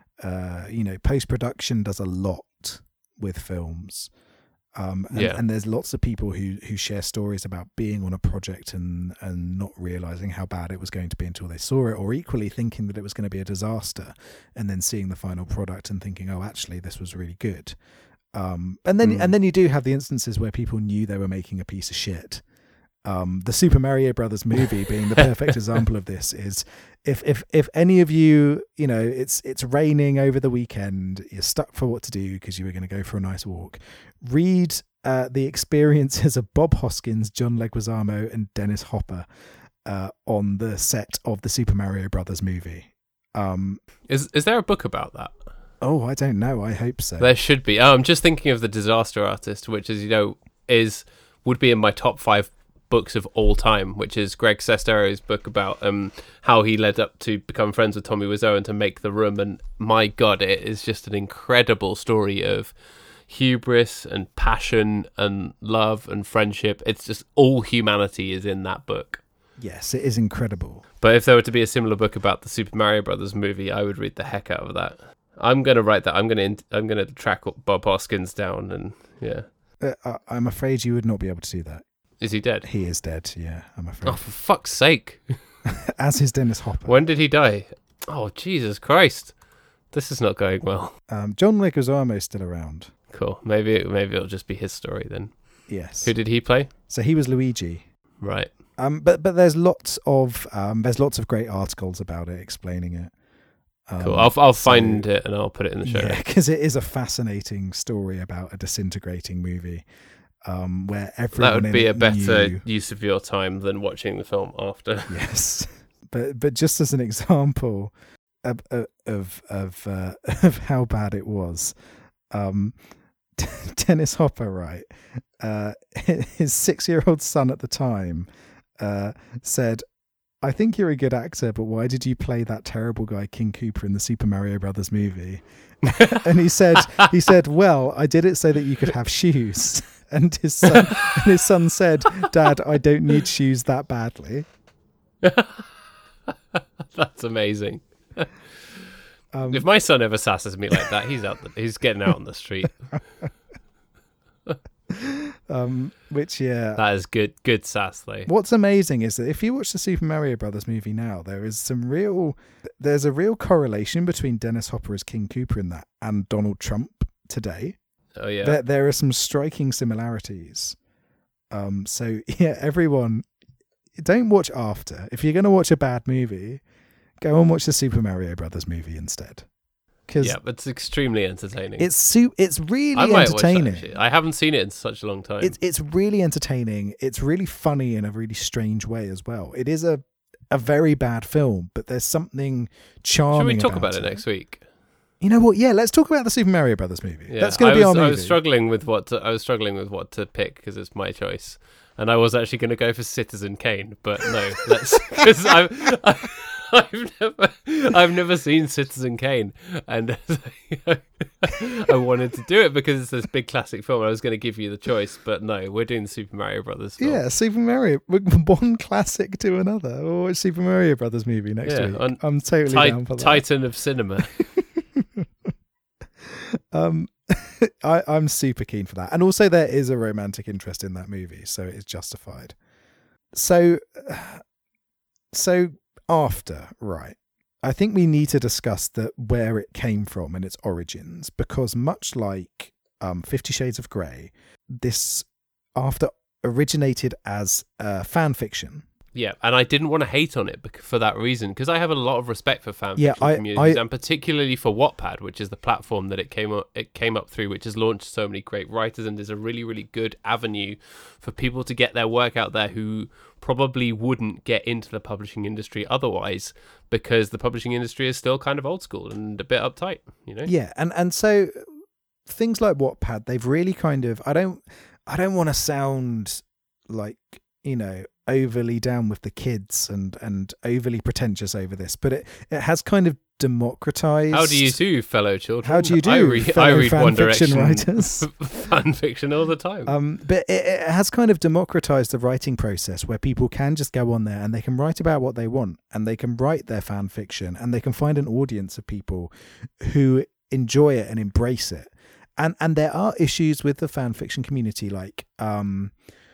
Uh, you know, post production does a lot with films. Um, and, Yeah. and there's lots of people who, who share stories about being on a project and, and not realizing how bad it was going to be until they saw it, or equally thinking that it was going to be a disaster, and then seeing the final product and thinking, oh, actually, this was really good. Um, and then Mm. and then you do have the instances where people knew they were making a piece of shit. Um, the Super Mario Brothers movie being the perfect example of this is if if if any of you, you know, it's it's raining over the weekend, you're stuck for what to do because you were going to go for a nice walk. Read uh, the experiences of Bob Hoskins, John Leguizamo, and Dennis Hopper uh, on the set of the Super Mario Brothers movie. Um, Is is there a book about that? oh, I don't know. I hope so. There should be. Oh, I'm just thinking of The Disaster Artist, which is, you know, is would be in my top five books of all time, which is Greg Sestero's book about um how he led up to become friends with Tommy Wiseau and to make The Room. And my God, it is just an incredible story of hubris and passion and love and friendship. It's just all humanity is in that book. Yes, it is incredible. But if there were to be a similar book about the Super Mario Brothers movie, I would read the heck out of that. I'm gonna write that. I'm gonna I'm gonna track Bob Hoskins down, and yeah, Uh, I- I'm afraid you would not be able to do that. is he dead? He is dead. Yeah, I'm afraid. Oh, for fuck's sake! As is Dennis Hopper. When did he die? Oh, Jesus Christ! This is not going well. Um, John Leguizamo is still around. Cool. Maybe maybe it'll just be his story then. Yes. Who did he play? So he was Luigi. Right. Um, but but there's lots of um, there's lots of great articles about it explaining it. Um, Cool. I'll I'll so- find it and I'll put it in the show. Yeah, because it is a fascinating story about a disintegrating movie, um, where everyone That would in be it a better knew- use of your time than watching the film after. Yes, but but just as an example of of of, uh, of how bad it was, um, Dennis Hopper, right? Uh, his six-year-old son at the time uh, said, "I think you're a good actor, but why did you play that terrible guy King Koopa in the Super Mario Brothers movie?" And he said, "He said, well, I did it so that you could have shoes." And his son, and his son said, "Dad, I don't need shoes that badly." That's amazing. Um, If my son ever sasses me like that, he's out. The, he's getting out on the street. um, which, yeah. That is good. Good sass, though. What's amazing is that if you watch the Super Mario Brothers movie now, there is some real, there's a real correlation between Dennis Hopper as King Koopa in that and Donald Trump today. Oh yeah. There, there are some striking similarities. Um, so yeah, everyone, don't watch After. If you're going to watch a bad movie, go and watch the Super Mario Brothers movie instead. Because Yeah, but it's extremely entertaining. it's su- it's really I might watch that, entertaining. actually. I haven't seen it in such a long time. It's it's really entertaining. It's really funny in a really strange way as well. It is a a very bad film, but there's something charming. Should we talk about about it next week? You know what? Yeah, let's talk about the Super Mario Brothers movie. Yeah, That's going to I be was, our movie. I was struggling with what to, I was struggling with what to pick because it's my choice, and I was actually going to go for Citizen Kane, but no, let's because I've, I've I've never I've never seen Citizen Kane, and I wanted to do it because it's this big classic film. I was going to give you the choice, but no, we're doing the Super Mario Brothers film. Yeah, Super Mario, one classic to another. We'll watch Super Mario Brothers movie next Yeah, week. on I'm totally Ti- down for that. Titan of cinema. um, I, I'm super keen for that, and also there is a romantic interest in that movie, so it is justified. So, so after right, I think we need to discuss the where it came from and its origins, because much like um, Fifty Shades of Grey, this after originated as uh, fan fiction. Yeah, and I didn't want to hate on it bec- for that reason, because I have a lot of respect for fan Yeah, fiction I- communities, I- and particularly for Wattpad, which is the platform that it came up, it came up through, which has launched so many great writers and is a really, really good avenue for people to get their work out there who probably wouldn't get into the publishing industry otherwise, because the publishing industry is still kind of old school and a bit uptight, you know? Yeah, and and so things like Wattpad, they've really kind of I don't I don't want to sound like, you know, overly down with the kids and and overly pretentious over this, but it it has kind of democratized. How do you do, fellow children? How do you do, I, re- fellow I read fan One fiction Direction writers? fan fiction all the time. Um, but it, it has kind of democratized the writing process, where people can just go on there and they can write about what they want, and they can write their fan fiction, and they can find an audience of people who enjoy it and embrace it. And and there are issues with the fan fiction community, like um,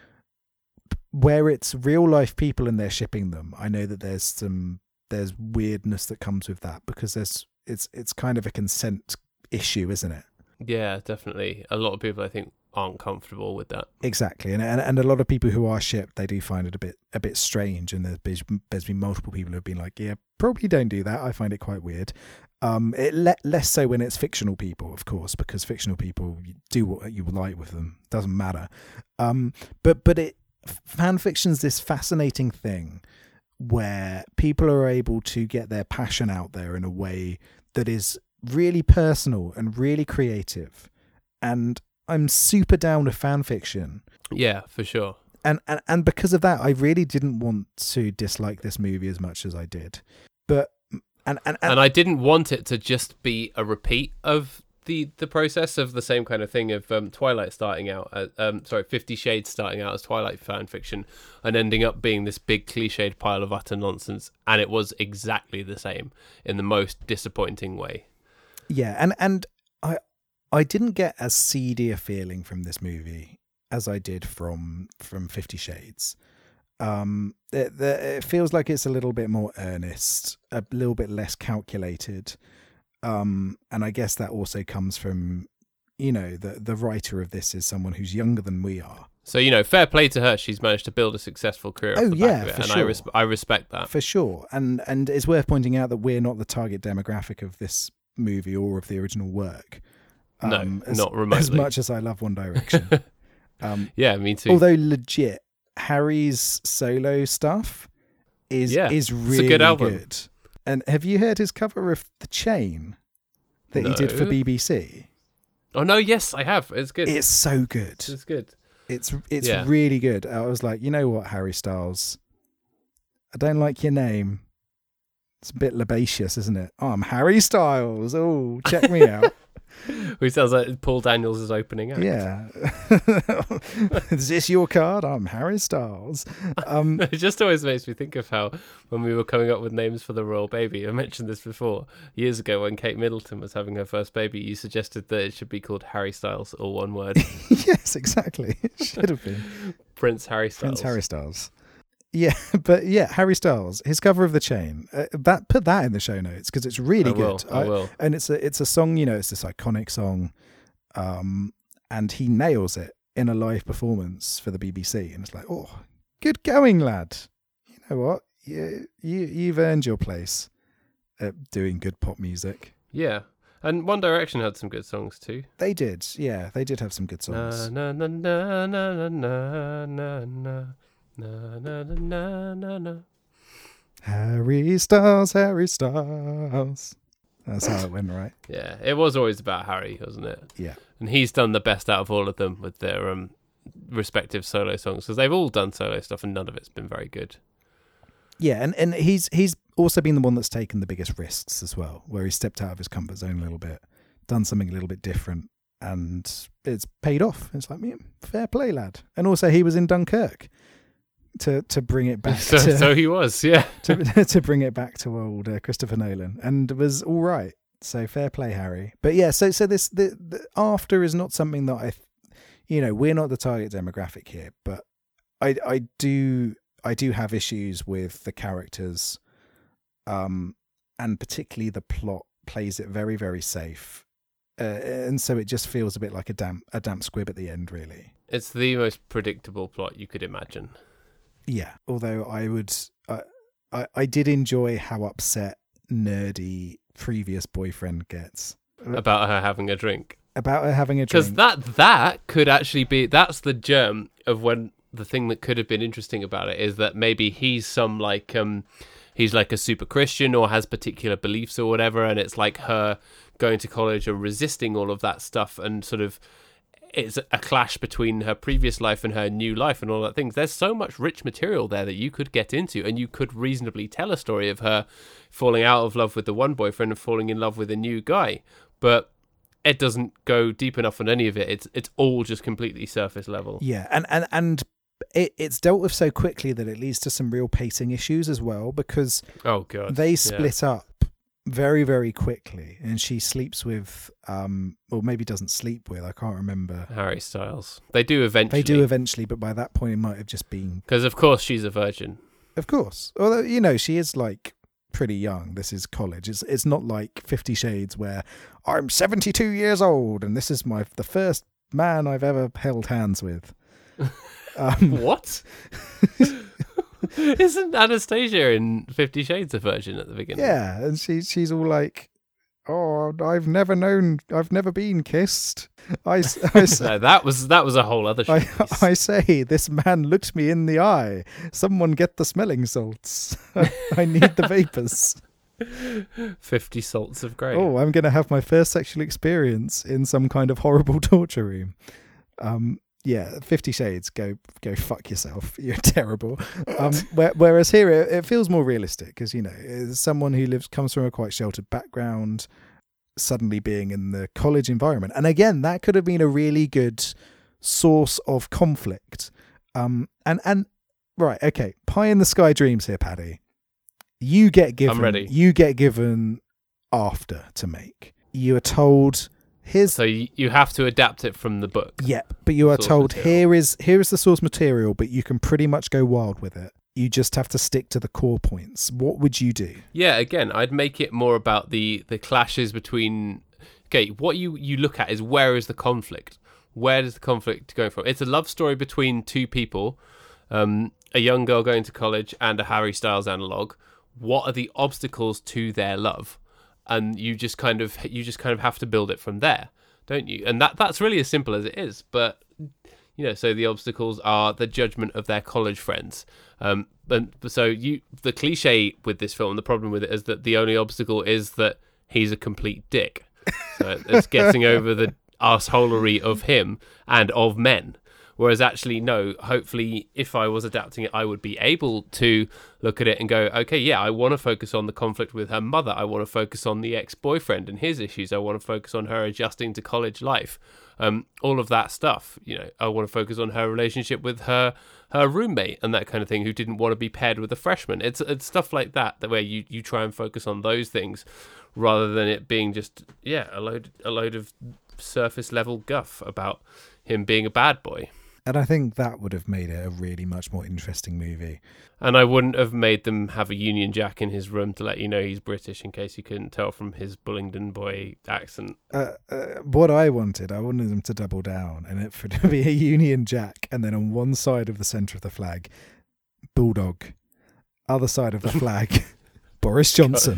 where it's real life people and they're shipping them. I know that there's some there's weirdness that comes with that, because there's it's it's kind of a consent issue, isn't it? Yeah, definitely. A lot of people, I think, aren't comfortable with that. Exactly, and, and and a lot of people who are shipped, they do find it a bit a bit strange. And there's been, there's been multiple people who've been like, yeah, probably don't do that. I find it quite weird. Um, it le- less so when it's fictional people, of course, because fictional people, you do what you like with them, doesn't matter. Um, but but it fan fiction's this fascinating thing where people are able to get their passion out there in a way that is really personal and really creative. And I'm super down with fan fiction. Yeah, for sure. And, and and because of that, I really didn't want to dislike this movie as much as I did. But and and, and, and I didn't want it to just be a repeat of the the process of the same kind of thing of um, Twilight starting out as, um sorry Fifty Shades starting out as Twilight fan fiction and ending up being this big cliched pile of utter nonsense, and it was exactly the same in the most disappointing way. Yeah, and and I I didn't get as seedy a feeling from this movie as I did from from Fifty Shades. Um, it, the, it feels like it's a little bit more earnest, a little bit less calculated. Um, and I guess that also comes from, you know, the the writer of this is someone who's younger than we are. So, you know, fair play to her. She's managed to build a successful career off Oh, the yeah, back of it, for and sure. I, res- I respect that. For sure. And and it's worth pointing out that we're not the target demographic of this movie or of the original work. No, as, not remotely. As much as I love One Direction. um, Yeah, me too. although legit, Harry's solo stuff is Yeah, is it's a really good album. good. And have you heard his cover of The Chain that he did for No. B B C? Oh, no, yes, I have. It's good. It's so good. It's good. It's it's Yeah. really good. I was like, you know what, Harry Styles? I don't like your name. It's a bit labacious, isn't it? Oh, I'm Harry Styles. Oh, check me out. Who sounds like Paul Daniels is opening act. Yeah. Is this your card? I'm Harry Styles. Um, It just always makes me think of how when we were coming up with names for the royal baby, I mentioned this before, years ago when Kate Middleton was having her first baby, you suggested that it should be called Harry Styles, all one word. yes, exactly. It should have been. Prince Harry Styles. Prince Harry Styles. Yeah, but yeah, Harry Styles, his cover of The Chain. Uh, that put that in the show notes because it's really I will, good. I will. And it's a it's a song, you know, it's this iconic song, um, and he nails it in a live performance for the B B C. And it's like, oh, good going, lad. You know what? You you you've earned your place at doing good pop music. Yeah. And One Direction had some good songs too. They did, yeah, they did have some good songs. Na na na na na na na na. Na, na, na, na, na, na. Harry Styles, Harry Styles. That's how it went, right? Yeah, it was always about Harry, wasn't it? Yeah. And he's done the best out of all of them with their um, respective solo songs, because they've all done solo stuff and none of it's been very good. Yeah, and, and he's he's also been the one that's taken the biggest risks as well, where he stepped out of his comfort zone a little bit, done something a little bit different, and it's paid off. It's like, yeah, fair play, lad. And also he was in Dunkirk to to bring it back. So, to, so he was, yeah. to, to bring it back to old uh, Christopher Nolan, and was all right. So fair play, Harry. But yeah, so so this the, the after is not something that I, you know, we're not the target demographic here, but I I do I do have issues with the characters, um, and particularly the plot plays it very very safe, uh, and so it just feels a bit like a damp a damp squib at the end, really. It's the most predictable plot you could imagine. Yeah, although I would, I, I, I did enjoy how upset nerdy previous boyfriend gets About her having a drink. about her having a Because drink. that, that could actually be, that's the germ of when the thing that could have been interesting about it is that maybe he's some like, um, he's like a super Christian or has particular beliefs or whatever, and it's like her going to college and resisting all of that stuff, and sort of it's a clash between her previous life and her new life and all that things. There's so much rich material there that you could get into, and you could reasonably tell a story of her falling out of love with the one boyfriend and falling in love with a new guy. But it doesn't go deep enough on any of it. It's it's all just completely surface level. Yeah, and and and it, it's dealt with so quickly that it leads to some real pacing issues as well, because Oh god, they yeah. split up very very quickly, and she sleeps with, um, or maybe doesn't sleep with. I can't remember. Harry Styles. They do eventually. They do eventually, but by that point it might have just been. Because of course she's a virgin. Of course, although you know she is like pretty young. This is college. It's it's not like Fifty Shades where I'm seventy-two years old and this is my the first man I've ever held hands with. Um, What? Isn't Anastasia in Fifty Shades a virgin at the beginning? yeah, and she she's all like, "Oh, I've never known, I've never been kissed." I, s- I, s- No, that was that was a whole other I, showpiece. I say, this man looked me in the eye. Someone get the smelling salts. I need the vapors. Fifty Salts of Grey. Oh, I'm going to have my first sexual experience in some kind of horrible torture room. Um, yeah, Fifty Shades, go go fuck yourself. You're terrible. Um, where, whereas here, it, it feels more realistic because, you know, it's someone who lives comes from a quite sheltered background, suddenly being in the college environment. And again, that could have been a really good source of conflict. Um, and, and right, okay, pie in the sky dreams here, Paddy. You get given, I'm ready. You get given after to make. You are told, here's So you, you have to adapt it from the book. yeah, but you are Source told material. here is here is the source material, but you can pretty much go wild with it. You just have to stick to the core points. What would you do? Yeah, again, I'd make it more about the the clashes between. Okay, what you you look at is where is the conflict? Where does the conflict go from? It's a love story between two people, um, a young girl going to college and a Harry Styles analog. What are the obstacles to their love? And you just kind of you just kind of have to build it from there, don't you? And that that's really as simple as it is. But you know, so the obstacles are the judgment of their college friends. Um, and so you the cliche with this film, the problem with it is that the only obstacle is that he's a complete dick. So it's getting over the arseholery of him and of men. Whereas actually, no, hopefully if I was adapting it, I would be able to look at it and go, okay, yeah, I want to focus on the conflict with her mother. I want to focus on the ex-boyfriend and his issues. I want to focus on her adjusting to college life. Um, all of that stuff, you know, I want to focus on her relationship with her her roommate and that kind of thing, who didn't want to be paired with a freshman. It's it's stuff like that, that where you, you try and focus on those things rather than it being just, yeah, a load a load of surface level guff about him being a bad boy. And I think that would have made it a really much more interesting movie. And I wouldn't have made them have a Union Jack in his room to let you know he's British, in case you couldn't tell from his Bullingdon boy accent. Uh, uh, what I wanted, I wanted them to double down and it for it to be a Union Jack, and then on one side of the centre of the flag, Bulldog. Other side of the flag, Boris Johnson.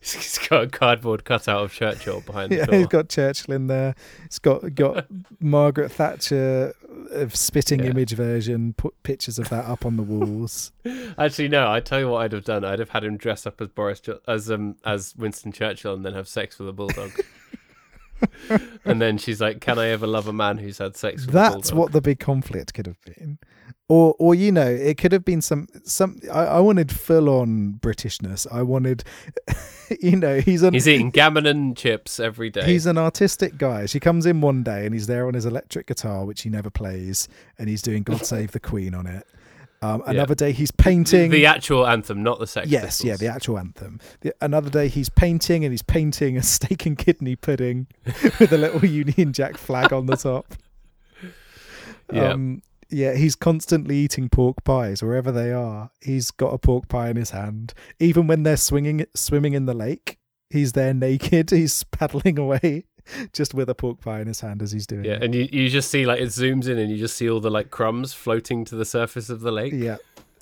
He's got a cardboard cutout of Churchill behind the Yeah, door. he's got Churchill in there. He's got got Margaret Thatcher of spitting Yeah. image version. Put pictures of that up on the walls. Actually, no. I tell you what, I'd have done. I'd have had him dress up as Boris, Jo- as um, as Winston Churchill, and then have sex with a bulldog. And then she's like, "Can I ever love a man who's had sex with a bulldog?" That's what the big conflict could have been. Or, or you know, it could have been some some. I, I wanted full on Britishness. I wanted, you know, he's an He's eating gammon and chips every day. he's an artistic guy. She comes in one day and he's there on his electric guitar, which he never plays, and he's doing "God Save the Queen" on it. Um, another day he's painting the actual anthem, not the Sex Yes, Pistols. yeah, the actual anthem. The, another day he's painting and he's painting a steak and kidney pudding with a little Union Jack flag on the top. Yeah. Um, yeah, he's constantly eating pork pies wherever they are. He's got a pork pie in his hand. Even when they're swinging, swimming in the lake, he's there naked. He's paddling away just with a pork pie in his hand as he's doing Yeah, it. and you, you just see, like, it zooms in and you just see all the, like, crumbs floating to the surface of the lake, Yeah.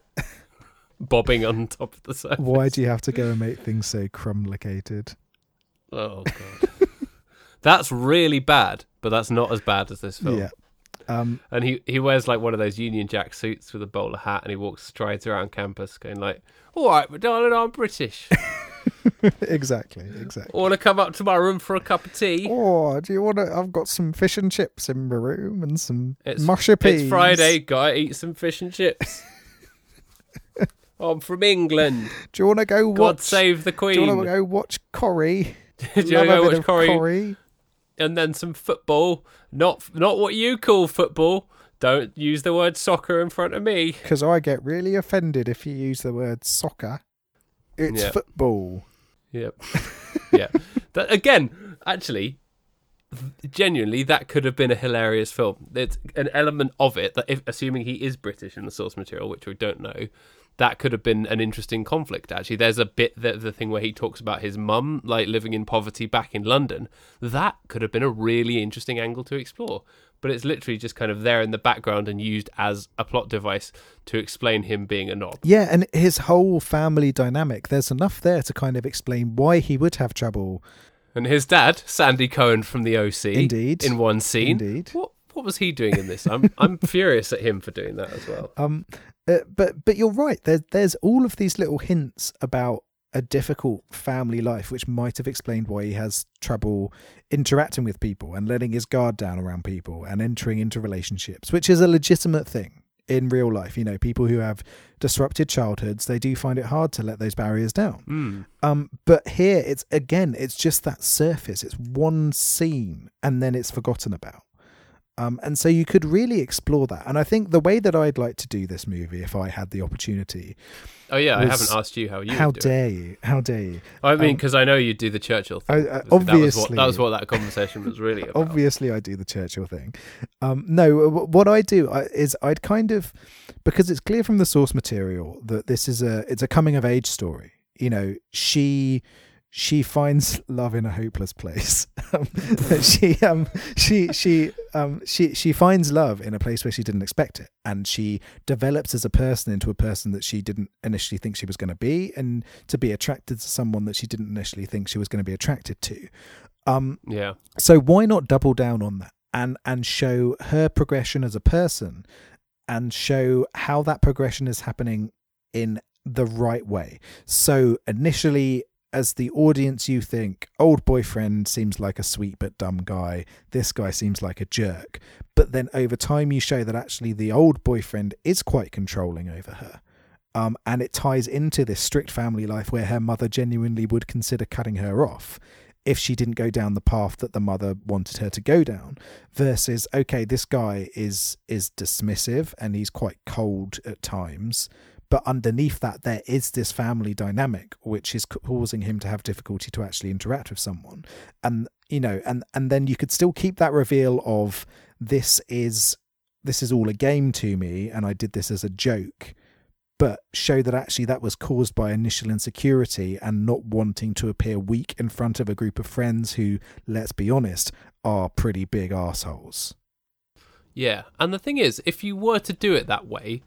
bobbing on top of the surface. Why do you have to go and make things so crumblicated? Oh, God. That's really bad, but that's not as bad as this film. Yeah. Um, And he, he wears, like, one of those Union Jack suits with a bowler hat, and he walks, strides around campus going, like, all right, but darling, I'm British. exactly, exactly. Want to come up to my room for a cup of tea? Oh, do you want to? I've got some fish and chips in my room and some It's, mushy peas. it's Friday, guy, eat some fish and chips. I'm from England. Do you want to go watch? God save the Do Queen. you want to go watch Corrie? Do you Love want a to bit watch of Corrie? Corrie. And then some football. Not not what you call football. Don't use the word soccer in front of me. Because I get really offended if you use the word soccer. It's Yeah. football. Yep. Yeah. That, again, actually, genuinely, that could have been a hilarious film. It's an element of it that, if assuming he is British in the source material, which we don't know, that could have been an interesting conflict. Actually, there's a bit that the thing where he talks about his mum, like living in poverty back in London. That could have been a really interesting angle to explore. But it's literally just kind of there in the background and used as a plot device to explain him being a knob. Yeah, and his whole family dynamic. There's enough there to kind of explain why he would have trouble. And his dad, Sandy Cohen from the O C, Indeed. in one scene. Indeed. What what was he doing in this? I'm I'm furious at him for doing that as well. Um, uh, but but you're right. There's there's all of these little hints about a difficult family life, which might have explained why he has trouble interacting with people and letting his guard down around people and entering into relationships, which is a legitimate thing in real life. You know, people who have disrupted childhoods, they do find it hard to let those barriers down. Mm. Um, but here it's again, it's just that surface. It's one scene and then it's forgotten about. Um, and so you could really explore that. And I think the way that I'd like to do this movie, if I had the opportunity, Oh yeah, I was- haven't asked you how you. how would do dare you? How dare you? It. I mean, um, because I know you'd do the Churchill thing. I- I- that, was what, obviously- that was what that conversation was really about. Obviously, I do the Churchill thing. Um, no, w- what I do I- is I'd kind of, because it's clear from the source material that this is a it's a coming of age story. You know, she she finds love in a hopeless place. um, she um she she um she she finds love in a place where she didn't expect it, and she develops as a person into a person that she didn't initially think she was going to be, and to be attracted to someone that she didn't initially think she was going to be attracted to. Um, Yeah. so why not double down on that and and show her progression as a person, and show how that progression is happening in the right way. So initially, as the audience, you think old boyfriend seems like a sweet but dumb guy, this guy seems like a jerk, but then over time you show that actually the old boyfriend is quite controlling over her. Um, and it ties into this strict family life where her mother genuinely would consider cutting her off if she didn't go down the path that the mother wanted her to go down, versus, okay, this guy is is dismissive and he's quite cold at times, but underneath that there is this family dynamic which is causing him to have difficulty to actually interact with someone. And you know, and and then you could still keep that reveal of this is this is all a game to me and I did this as a joke, but show that actually that was caused by initial insecurity and not wanting to appear weak in front of a group of friends who, let's be honest, are pretty big arseholes. Yeah, and the thing is, if you were to do it that way,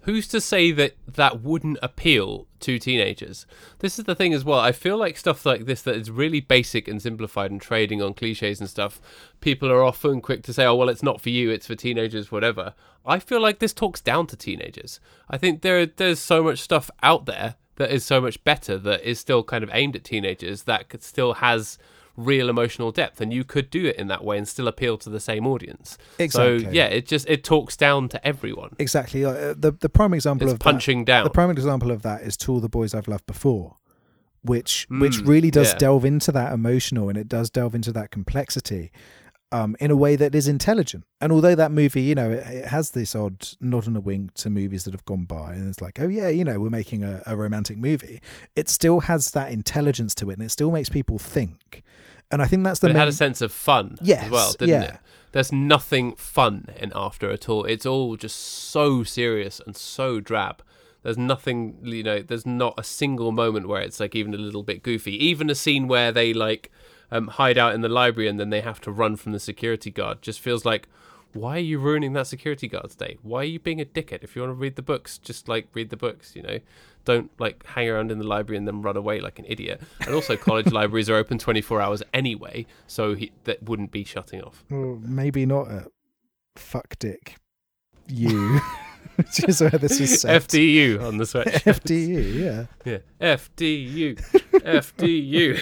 who's to say that that wouldn't appeal to teenagers? This is the thing as well. I feel like stuff like this that is really basic and simplified and trading on cliches and stuff, people are often quick to say, oh, well, it's not for you, it's for teenagers, whatever. I feel like this talks down to teenagers. I think there there's so much stuff out there that is so much better that is still kind of aimed at teenagers that could, still has real emotional depth, and you could do it in that way and still appeal to the same audience. Exactly. So yeah, it just it talks down to everyone. Exactly. Uh, the the prime example It's of punching that, down. The prime example of that is To All the Boys I've Loved Before, which Mm, which really does yeah. delve into that emotional, and it does delve into that complexity um, in a way that is intelligent. And although that movie, you know, it, it has this odd nod and a wink to movies that have gone by, and it's like, oh yeah, you know, we're making a, a romantic movie. It still has that intelligence to it, and it still makes people think. And I think that's the But it main... had a sense of fun Yes, as well, didn't yeah. it? There's nothing fun in After at all. It's all just so serious and so drab. There's nothing, you know, there's not a single moment where it's like even a little bit goofy. Even a scene where they like um, hide out in the library and then they have to run from the security guard just feels like, why are you ruining that security guard's day? Why are you being a dickhead? If you want to read the books, just like read the books, you know. Don't like hang around in the library and then run away like an idiot. And also college libraries are open twenty-four hours anyway, so he, that wouldn't be shutting off. Well, maybe not at Fuck Dick U, which is where this is set. F D U on the sweatshirt. F D U, yeah. Yeah. F D U. F D U.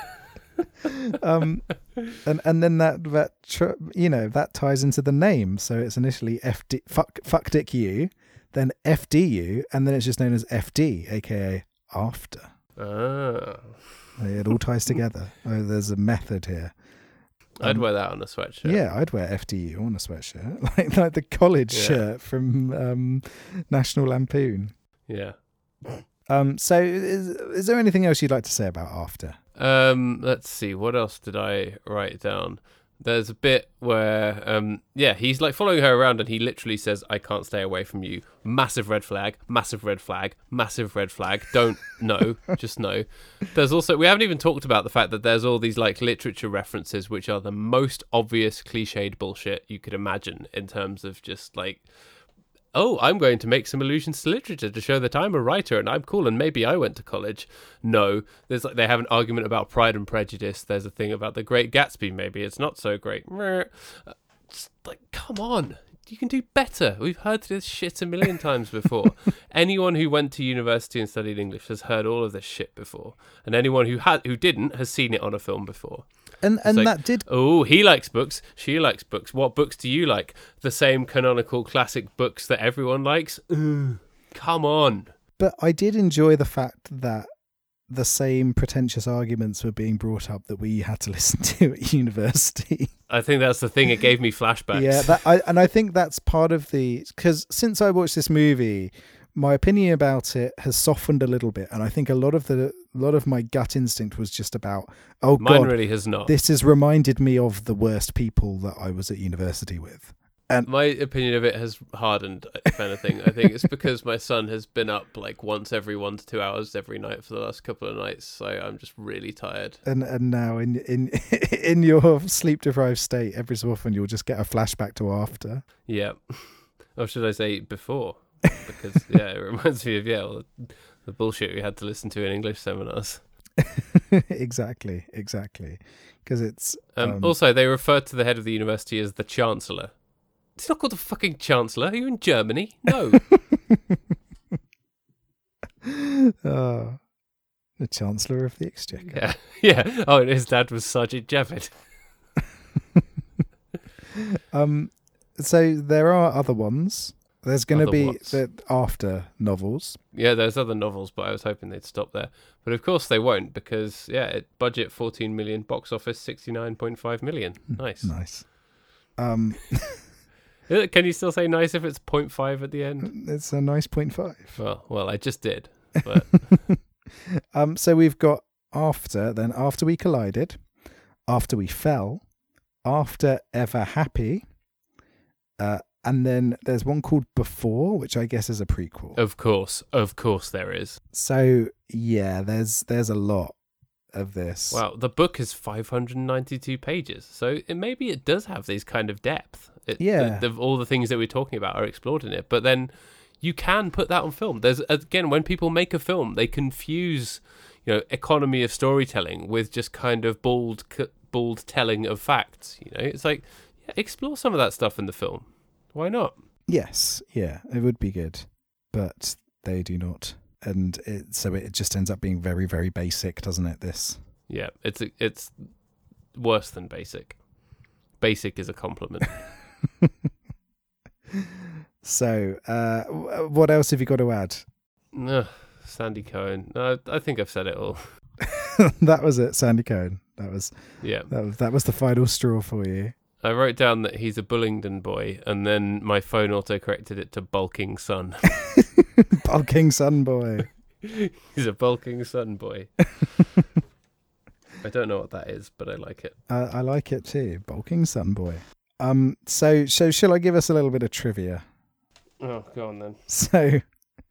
um, and and then that that tr- you know that ties into the name. So it's initially F D fuck fuck Dick U, then F D U, and then it's just known as F D, aka After. Ah. It all ties together. Oh, there's a method here. I'd Um, wear that on a sweatshirt. Yeah, I'd wear F D U on a sweatshirt, like like the college Yeah. shirt from um, National Lampoon. Yeah. Um, so is is there anything else you'd like to say about After? Um, let's see, what else did I write down? There's a bit where, um, yeah, he's like following her around and he literally says, I can't stay away from you. Massive red flag, massive red flag, massive red flag. Don't, no, just no. There's also, we haven't even talked about the fact that there's all these like literature references, which are the most obvious cliched bullshit you could imagine in terms of just like, oh, I'm going to make some allusions to literature to show that I'm a writer and I'm cool and maybe I went to college. No, there's like they have an argument about Pride and Prejudice. There's a thing about The Great Gatsby. Maybe it's not so great. Uh, It's like, come on, you can do better. We've heard this shit a million times before. Anyone who went to university and studied English has heard all of this shit before, and anyone who had who didn't has seen it on a film before. And and like, that did Oh, he likes books. She likes books. What books do you like? The same canonical classic books that everyone likes? Ugh, come on. But I did enjoy the fact that the same pretentious arguments were being brought up that we had to listen to at university. I think that's the thing. It gave me flashbacks. Yeah, that, I, and I think that's part of the... Because since I watched this movie, my opinion about it has softened a little bit. And I think a lot of the a lot of my gut instinct was just about, oh, Mine God, really has not. this has reminded me of the worst people that I was at university with. And My opinion of it has hardened, if anything. I think it's because my son has been up like once every one to two hours every night for the last couple of nights. So I'm just really tired. and and now in in in your sleep deprived state, every so often you'll just get a flashback to After. Yeah. Or should I say before? Because, yeah, it reminds me of, yeah, well, the bullshit we had to listen to in English seminars. exactly, exactly. Because it's Um, um, also, they referred to the head of the university as the Chancellor. It's not called the fucking Chancellor. Are you in Germany? No. uh, the Chancellor of the Exchequer. Yeah. Yeah. Oh, and his dad was Sergeant Javid. Um, so there are other ones. There's going to Other be what's? the After novels. Yeah, there's other novels, but I was hoping they'd stop there. But of course they won't because, yeah, it, budget fourteen million, box office sixty-nine point five million. Nice. Nice. Um, Uh, Can you still say nice if it's point five at the end? it's a nice point five. Well, well, I just did. But um, so we've got After, then After We Collided, After We Fell, After Ever Happy, uh, and then there's one called Before, which I guess is a prequel. of course, of course there is. So yeah, there's there's a lot of this. Wow, the book is five hundred ninety-two pages, so it, maybe it does have these kind of depth. It, Yeah. the, the, all the things that we're talking about are explored in it, but then You can put that on film. There's again, when people make a film, they confuse, you know, economy of storytelling with just kind of bald, bald telling of facts. You know, it's like, yeah, explore some of that stuff in the film. Why not? Yes, yeah, it would be good, but they do not, and it, so it just ends up being very, very basic, doesn't it? This. Yeah, it's it's worse than basic. Basic is a compliment. So, uh, what else have you got to add? Ugh, Sandy Cohen. No, I think I've said it all. That was it, Sandy Cohen. That was yeah. That was that was the final straw for you. I wrote down that he's a Bullingdon boy, and then my phone auto-corrected it to bulking son. Bulking son boy. He's a bulking son boy. I don't know what that is, but I like it. Uh, I like it too. Bulking son boy. Um. So, so shall I give us a little bit of trivia? Oh, go on then. So,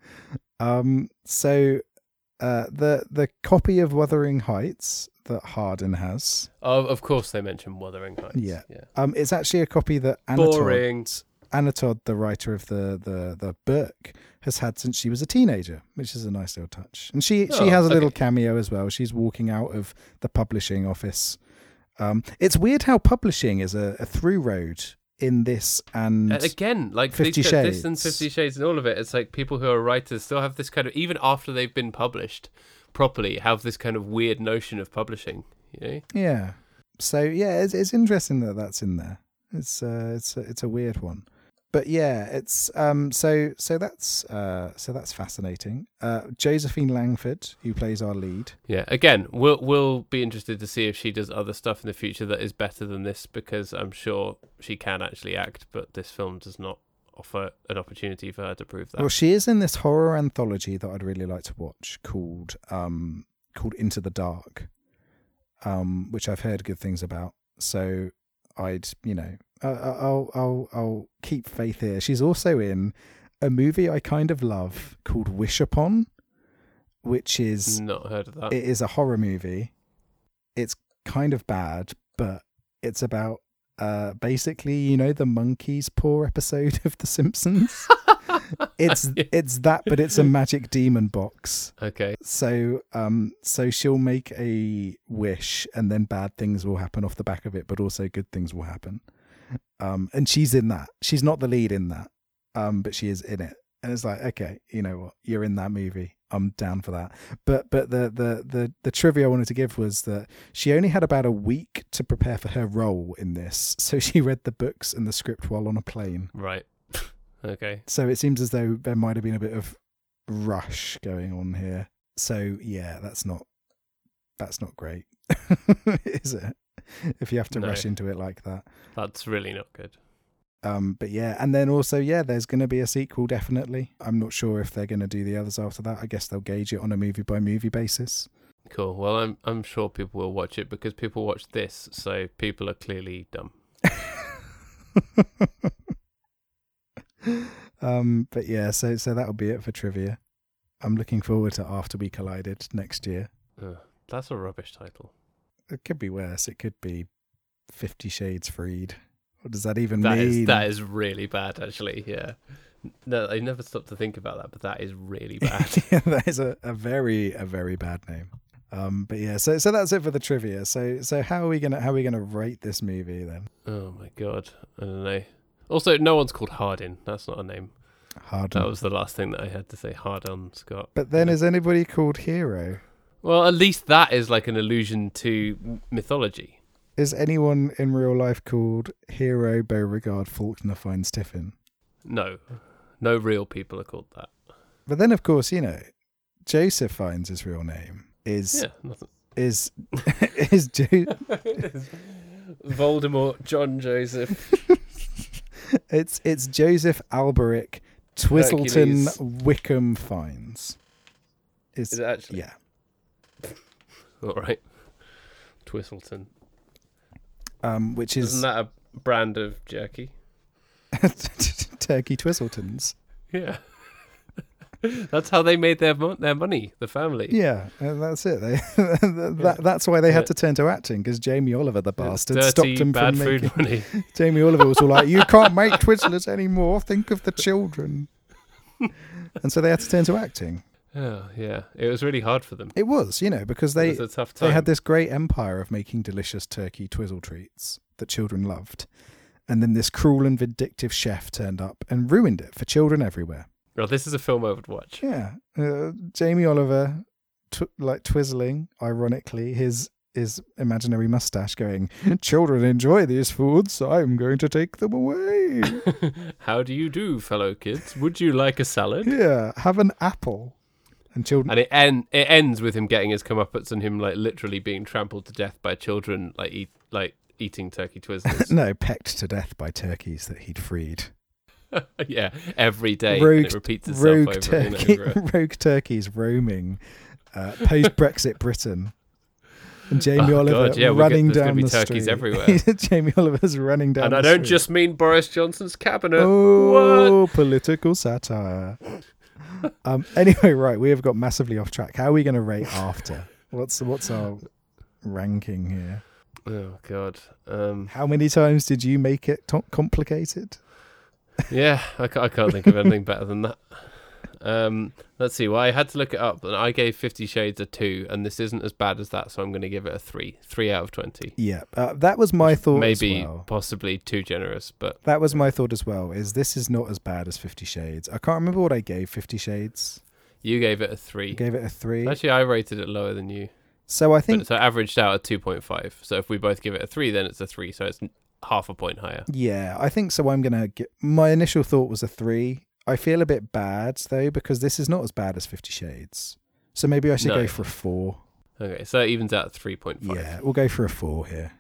um, so, uh, the the copy of Wuthering Heights that Harden has. Oh, of course they mention Wuthering Heights. Yeah. yeah. Um, it's actually a copy that Anatod, Boring. Anatod, the writer of the, the, the book, has had since she was a teenager, which is a nice little touch. And she, Oh, she has a okay. little cameo as well. She's walking out of the publishing office. Um, it's weird how publishing is a, a through road in this and And again, like Fifty these, this and Shades. Fifty Shades and all of it, it's like people who are writers still have this kind of, even after they've been published properly, have this kind of weird notion of publishing, you know? yeah. So yeah, it's it's interesting that that's in there. It's uh, it's a, it's a weird one, but yeah, it's um so so that's uh so that's fascinating. Uh, Josephine Langford, who plays our lead. Yeah, again, we'll we'll be interested to see if she does other stuff in the future that is better than this, because I'm sure she can actually act, but this film does not offer an opportunity for her to prove that. Well, she is in this horror anthology that I'd really like to watch called um called Into the Dark, um which I've heard good things about. So I'd you know uh, I'll I'll I'll keep faith here. She's also in a movie I kind of love called Wish Upon, which is Not heard of that. it is a horror movie. It's kind of bad, but it's about uh basically, you know, the Monkey's Paw episode of The Simpsons. It's Yeah. it's that, but it's a magic demon box. Okay. So um so she'll make a wish and then bad things will happen off the back of it, but also good things will happen. Um and she's in that. She's not the lead in that. Um but she is in it. And it's like, okay, you know what? You're in that movie. I'm down for that. But but the the the the trivia I wanted to give was that she only had about a week to prepare for her role in this. So she read the books and the script while on a plane. Right. Okay. So it seems as though there might have been a bit of rush going on here. So yeah, that's not that's not great, is it? If you have to No. rush into it like that. That's really not good. Um, but yeah, and then also yeah, there's going to be a sequel definitely. I'm not sure if they're going to do the others after that. I guess they'll gauge it on a movie by movie basis. Cool. Well, I'm I'm sure people will watch it because people watch this, so people are clearly dumb. um, but yeah, so so that'll be it for trivia. I'm looking forward to After We Collided next year. Ugh, that's a rubbish title. It could be worse. It could be Fifty Shades Freed. What does that even That mean? is that is really bad, actually. Yeah. No, I never stopped to think about that, but that is really bad. Yeah, that is a, a very a very bad name. Um, but yeah, so so that's it for the trivia. So so how are we gonna how are we gonna rate this movie then? Oh my god, I don't know. Also, no one's called Hardin. That's not a name. Hardin. That was the last thing that I had to say. Hardin Scott. But then Yeah. is anybody called Hero? Well, at least that is like an allusion to mythology. Is anyone in real life called Hero Beauregard Faulkner Finds Tiffin? No, no real people are called that. But then of course, you know, Joseph Fiennes' his real name is Yeah, nothing. is is jo- Voldemort, John Joseph. it's it's Joseph Alberic Twisselton Hercules. Wickham Fiennes. Is Is it actually? yeah. All right. Twisselton. Um, which is Isn't that a brand of jerky? Turkey Twisseltons. Yeah. That's how they made their mo- their money, the family. Yeah, uh, that's it. They, that, that's why they had to turn to acting, because Jamie Oliver, the bastard, Dirty, stopped him bad from food making. money. Jamie Oliver was all like, "You can't make Twizzlers anymore. Think of the children." And so they had to turn to acting. Oh, yeah. It was really hard for them. It was, you know, because they It was a tough time. they had this great empire of making delicious turkey twizzle treats that children loved. And then this cruel and vindictive chef turned up and ruined it for children everywhere. Well, this is a film I would watch. Yeah. Uh, Jamie Oliver, tw- like twizzling, ironically, his his imaginary mustache going, children enjoy these foods, so I'm going to take them away. How do you do, fellow kids? Would you like a salad? Yeah, have an apple. And children... And it en- it ends with him getting his comeuppance and him like literally being trampled to death by children, like eat like eating turkey twizzlers. no, pecked to death by turkeys that he'd freed. Yeah, every day. Rogue, and it repeats itself rogue, over turkey, and over. rogue turkeys roaming uh, post-Brexit Britain. And Jamie Oh, Oliver God, yeah, we'll running get- there's down gonna be the turkeys street. everywhere. Jamie Oliver's running down And the I don't street. just mean Boris Johnson's cabinet. Oh, What? political satire. um. Anyway, right, we have got massively off track. How are we going to rate After? What's what's our ranking here? Oh, God. Um, How many times did you make it to- complicated? yeah, I ca- I can't think of anything better than that. Um, let's see. Well, I had to look it up, and I gave Fifty Shades a two, and this isn't as bad as that, so I'm going to give it a three. Three out of twenty. Yeah, uh, that was my thought Maybe as well. possibly too generous, but That was my thought as well, is this is not as bad as Fifty Shades. I can't remember what I gave Fifty Shades. you gave it a I three. gave it a three. Actually, I rated it lower than you. So I think, But, so I averaged out at two point five. So if we both give it a three, then it's a three. So it's n- half a point higher. yeah, I think so. I'm going to get, my initial thought was a three. I feel a bit bad though, because this is not as bad as Fifty Shades. So maybe I should No. go for a four. Okay, so it evens out at three point five. Yeah, we'll go for a four here.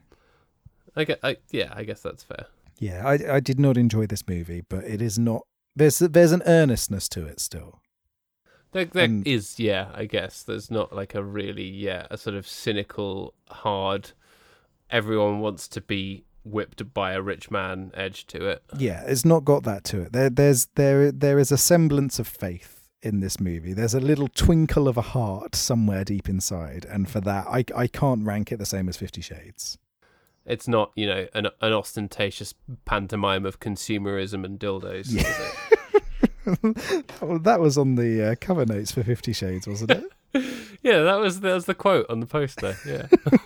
I get, I, yeah, I guess that's fair. Yeah, I I did not enjoy this movie, but it is not. There's there's an earnestness to it still. There, there And- is, yeah, I guess. There's not like a really, yeah, a sort of cynical, hard, everyone wants to be whipped by a rich man edge to it. Yeah, it's not got that to it. There there's there there is a semblance of faith in this movie. There's a little twinkle of a heart somewhere deep inside, and for that, I I can't rank it the same as Fifty Shades. It's not, you know, an, an ostentatious pantomime of consumerism and dildos, Yeah. is it? Well, that was on the uh, cover notes for Fifty Shades, wasn't it? Yeah, that was that was the quote on the poster. Yeah,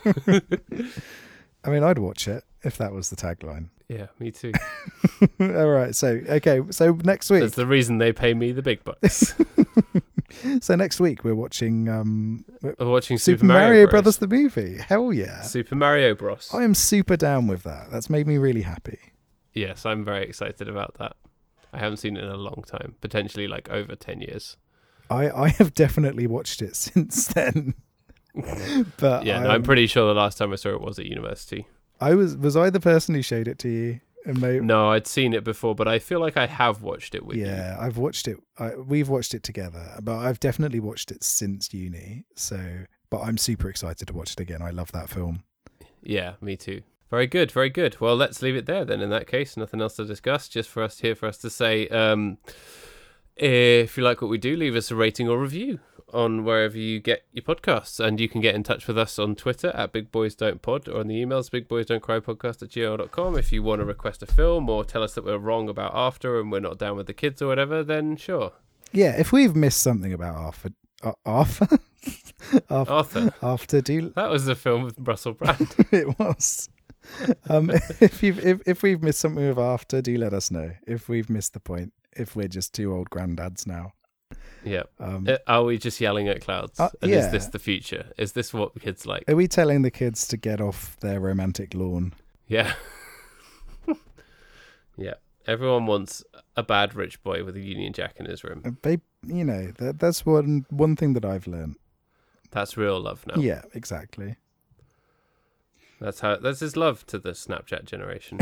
I mean, I'd watch it if that was the tagline. yeah, me too. All right, so okay, so next week, That's the reason they pay me the big bucks. so next week we're watching um, we're- We're watching Super, Super, Mario, Bros. Brothers the movie. Hell yeah! Super Mario Bros. I am super down with that. That's made me really happy. Yes, I'm very excited about that. I haven't seen it in a long time, potentially like over ten years. I I have definitely watched it since then. But Yeah, no, I'm, I'm pretty sure the last time I saw it was at university. I was was I the person who showed it to you? And maybe, No, I'd seen it before, but I feel like I have watched it with you. yeah, I've watched it. I, we've watched it together, but I've definitely watched it since uni. So, but I'm super excited to watch it again. I love that film. Yeah, me too. Very good, very good. Well, let's leave it there then. In that case, nothing else to discuss. Just for us here, for us to say, um, if you like what we do, leave us a rating or review on wherever you get your podcasts, and you can get in touch with us on Twitter at Big Boys Don't Pod, or on the emails Big Boys Don't Cry Podcast at gmail dot com. If you want to request a film or tell us that we're wrong about After and we're not down with the kids or whatever, then sure. Yeah, if we've missed something about Arthur, uh, Arthur, Arthur, Arthur, After, do that was the film with Russell Brand. it was. Um, if you've if, if we've missed something with After, do let us know. If we've missed the point, if we're just two old granddads now. Yeah. Um, Uh, Are we just yelling at clouds? Uh, and yeah. is this the future? Is this what kids like? are we telling the kids to get off their romantic lawn? Yeah. Yeah. Everyone wants a bad rich boy with a Union Jack in his room. Uh, Babe, you know that that's one one thing that I've learned. That's real love now. Yeah, exactly. That's how. That's his love to the Snapchat generation.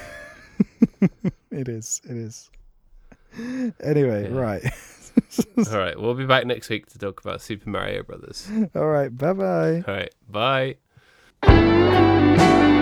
It is. It is. Anyway, Yeah. right. All right. We'll be back next week to talk about Super Mario Brothers. All right. Bye bye. All right. Bye.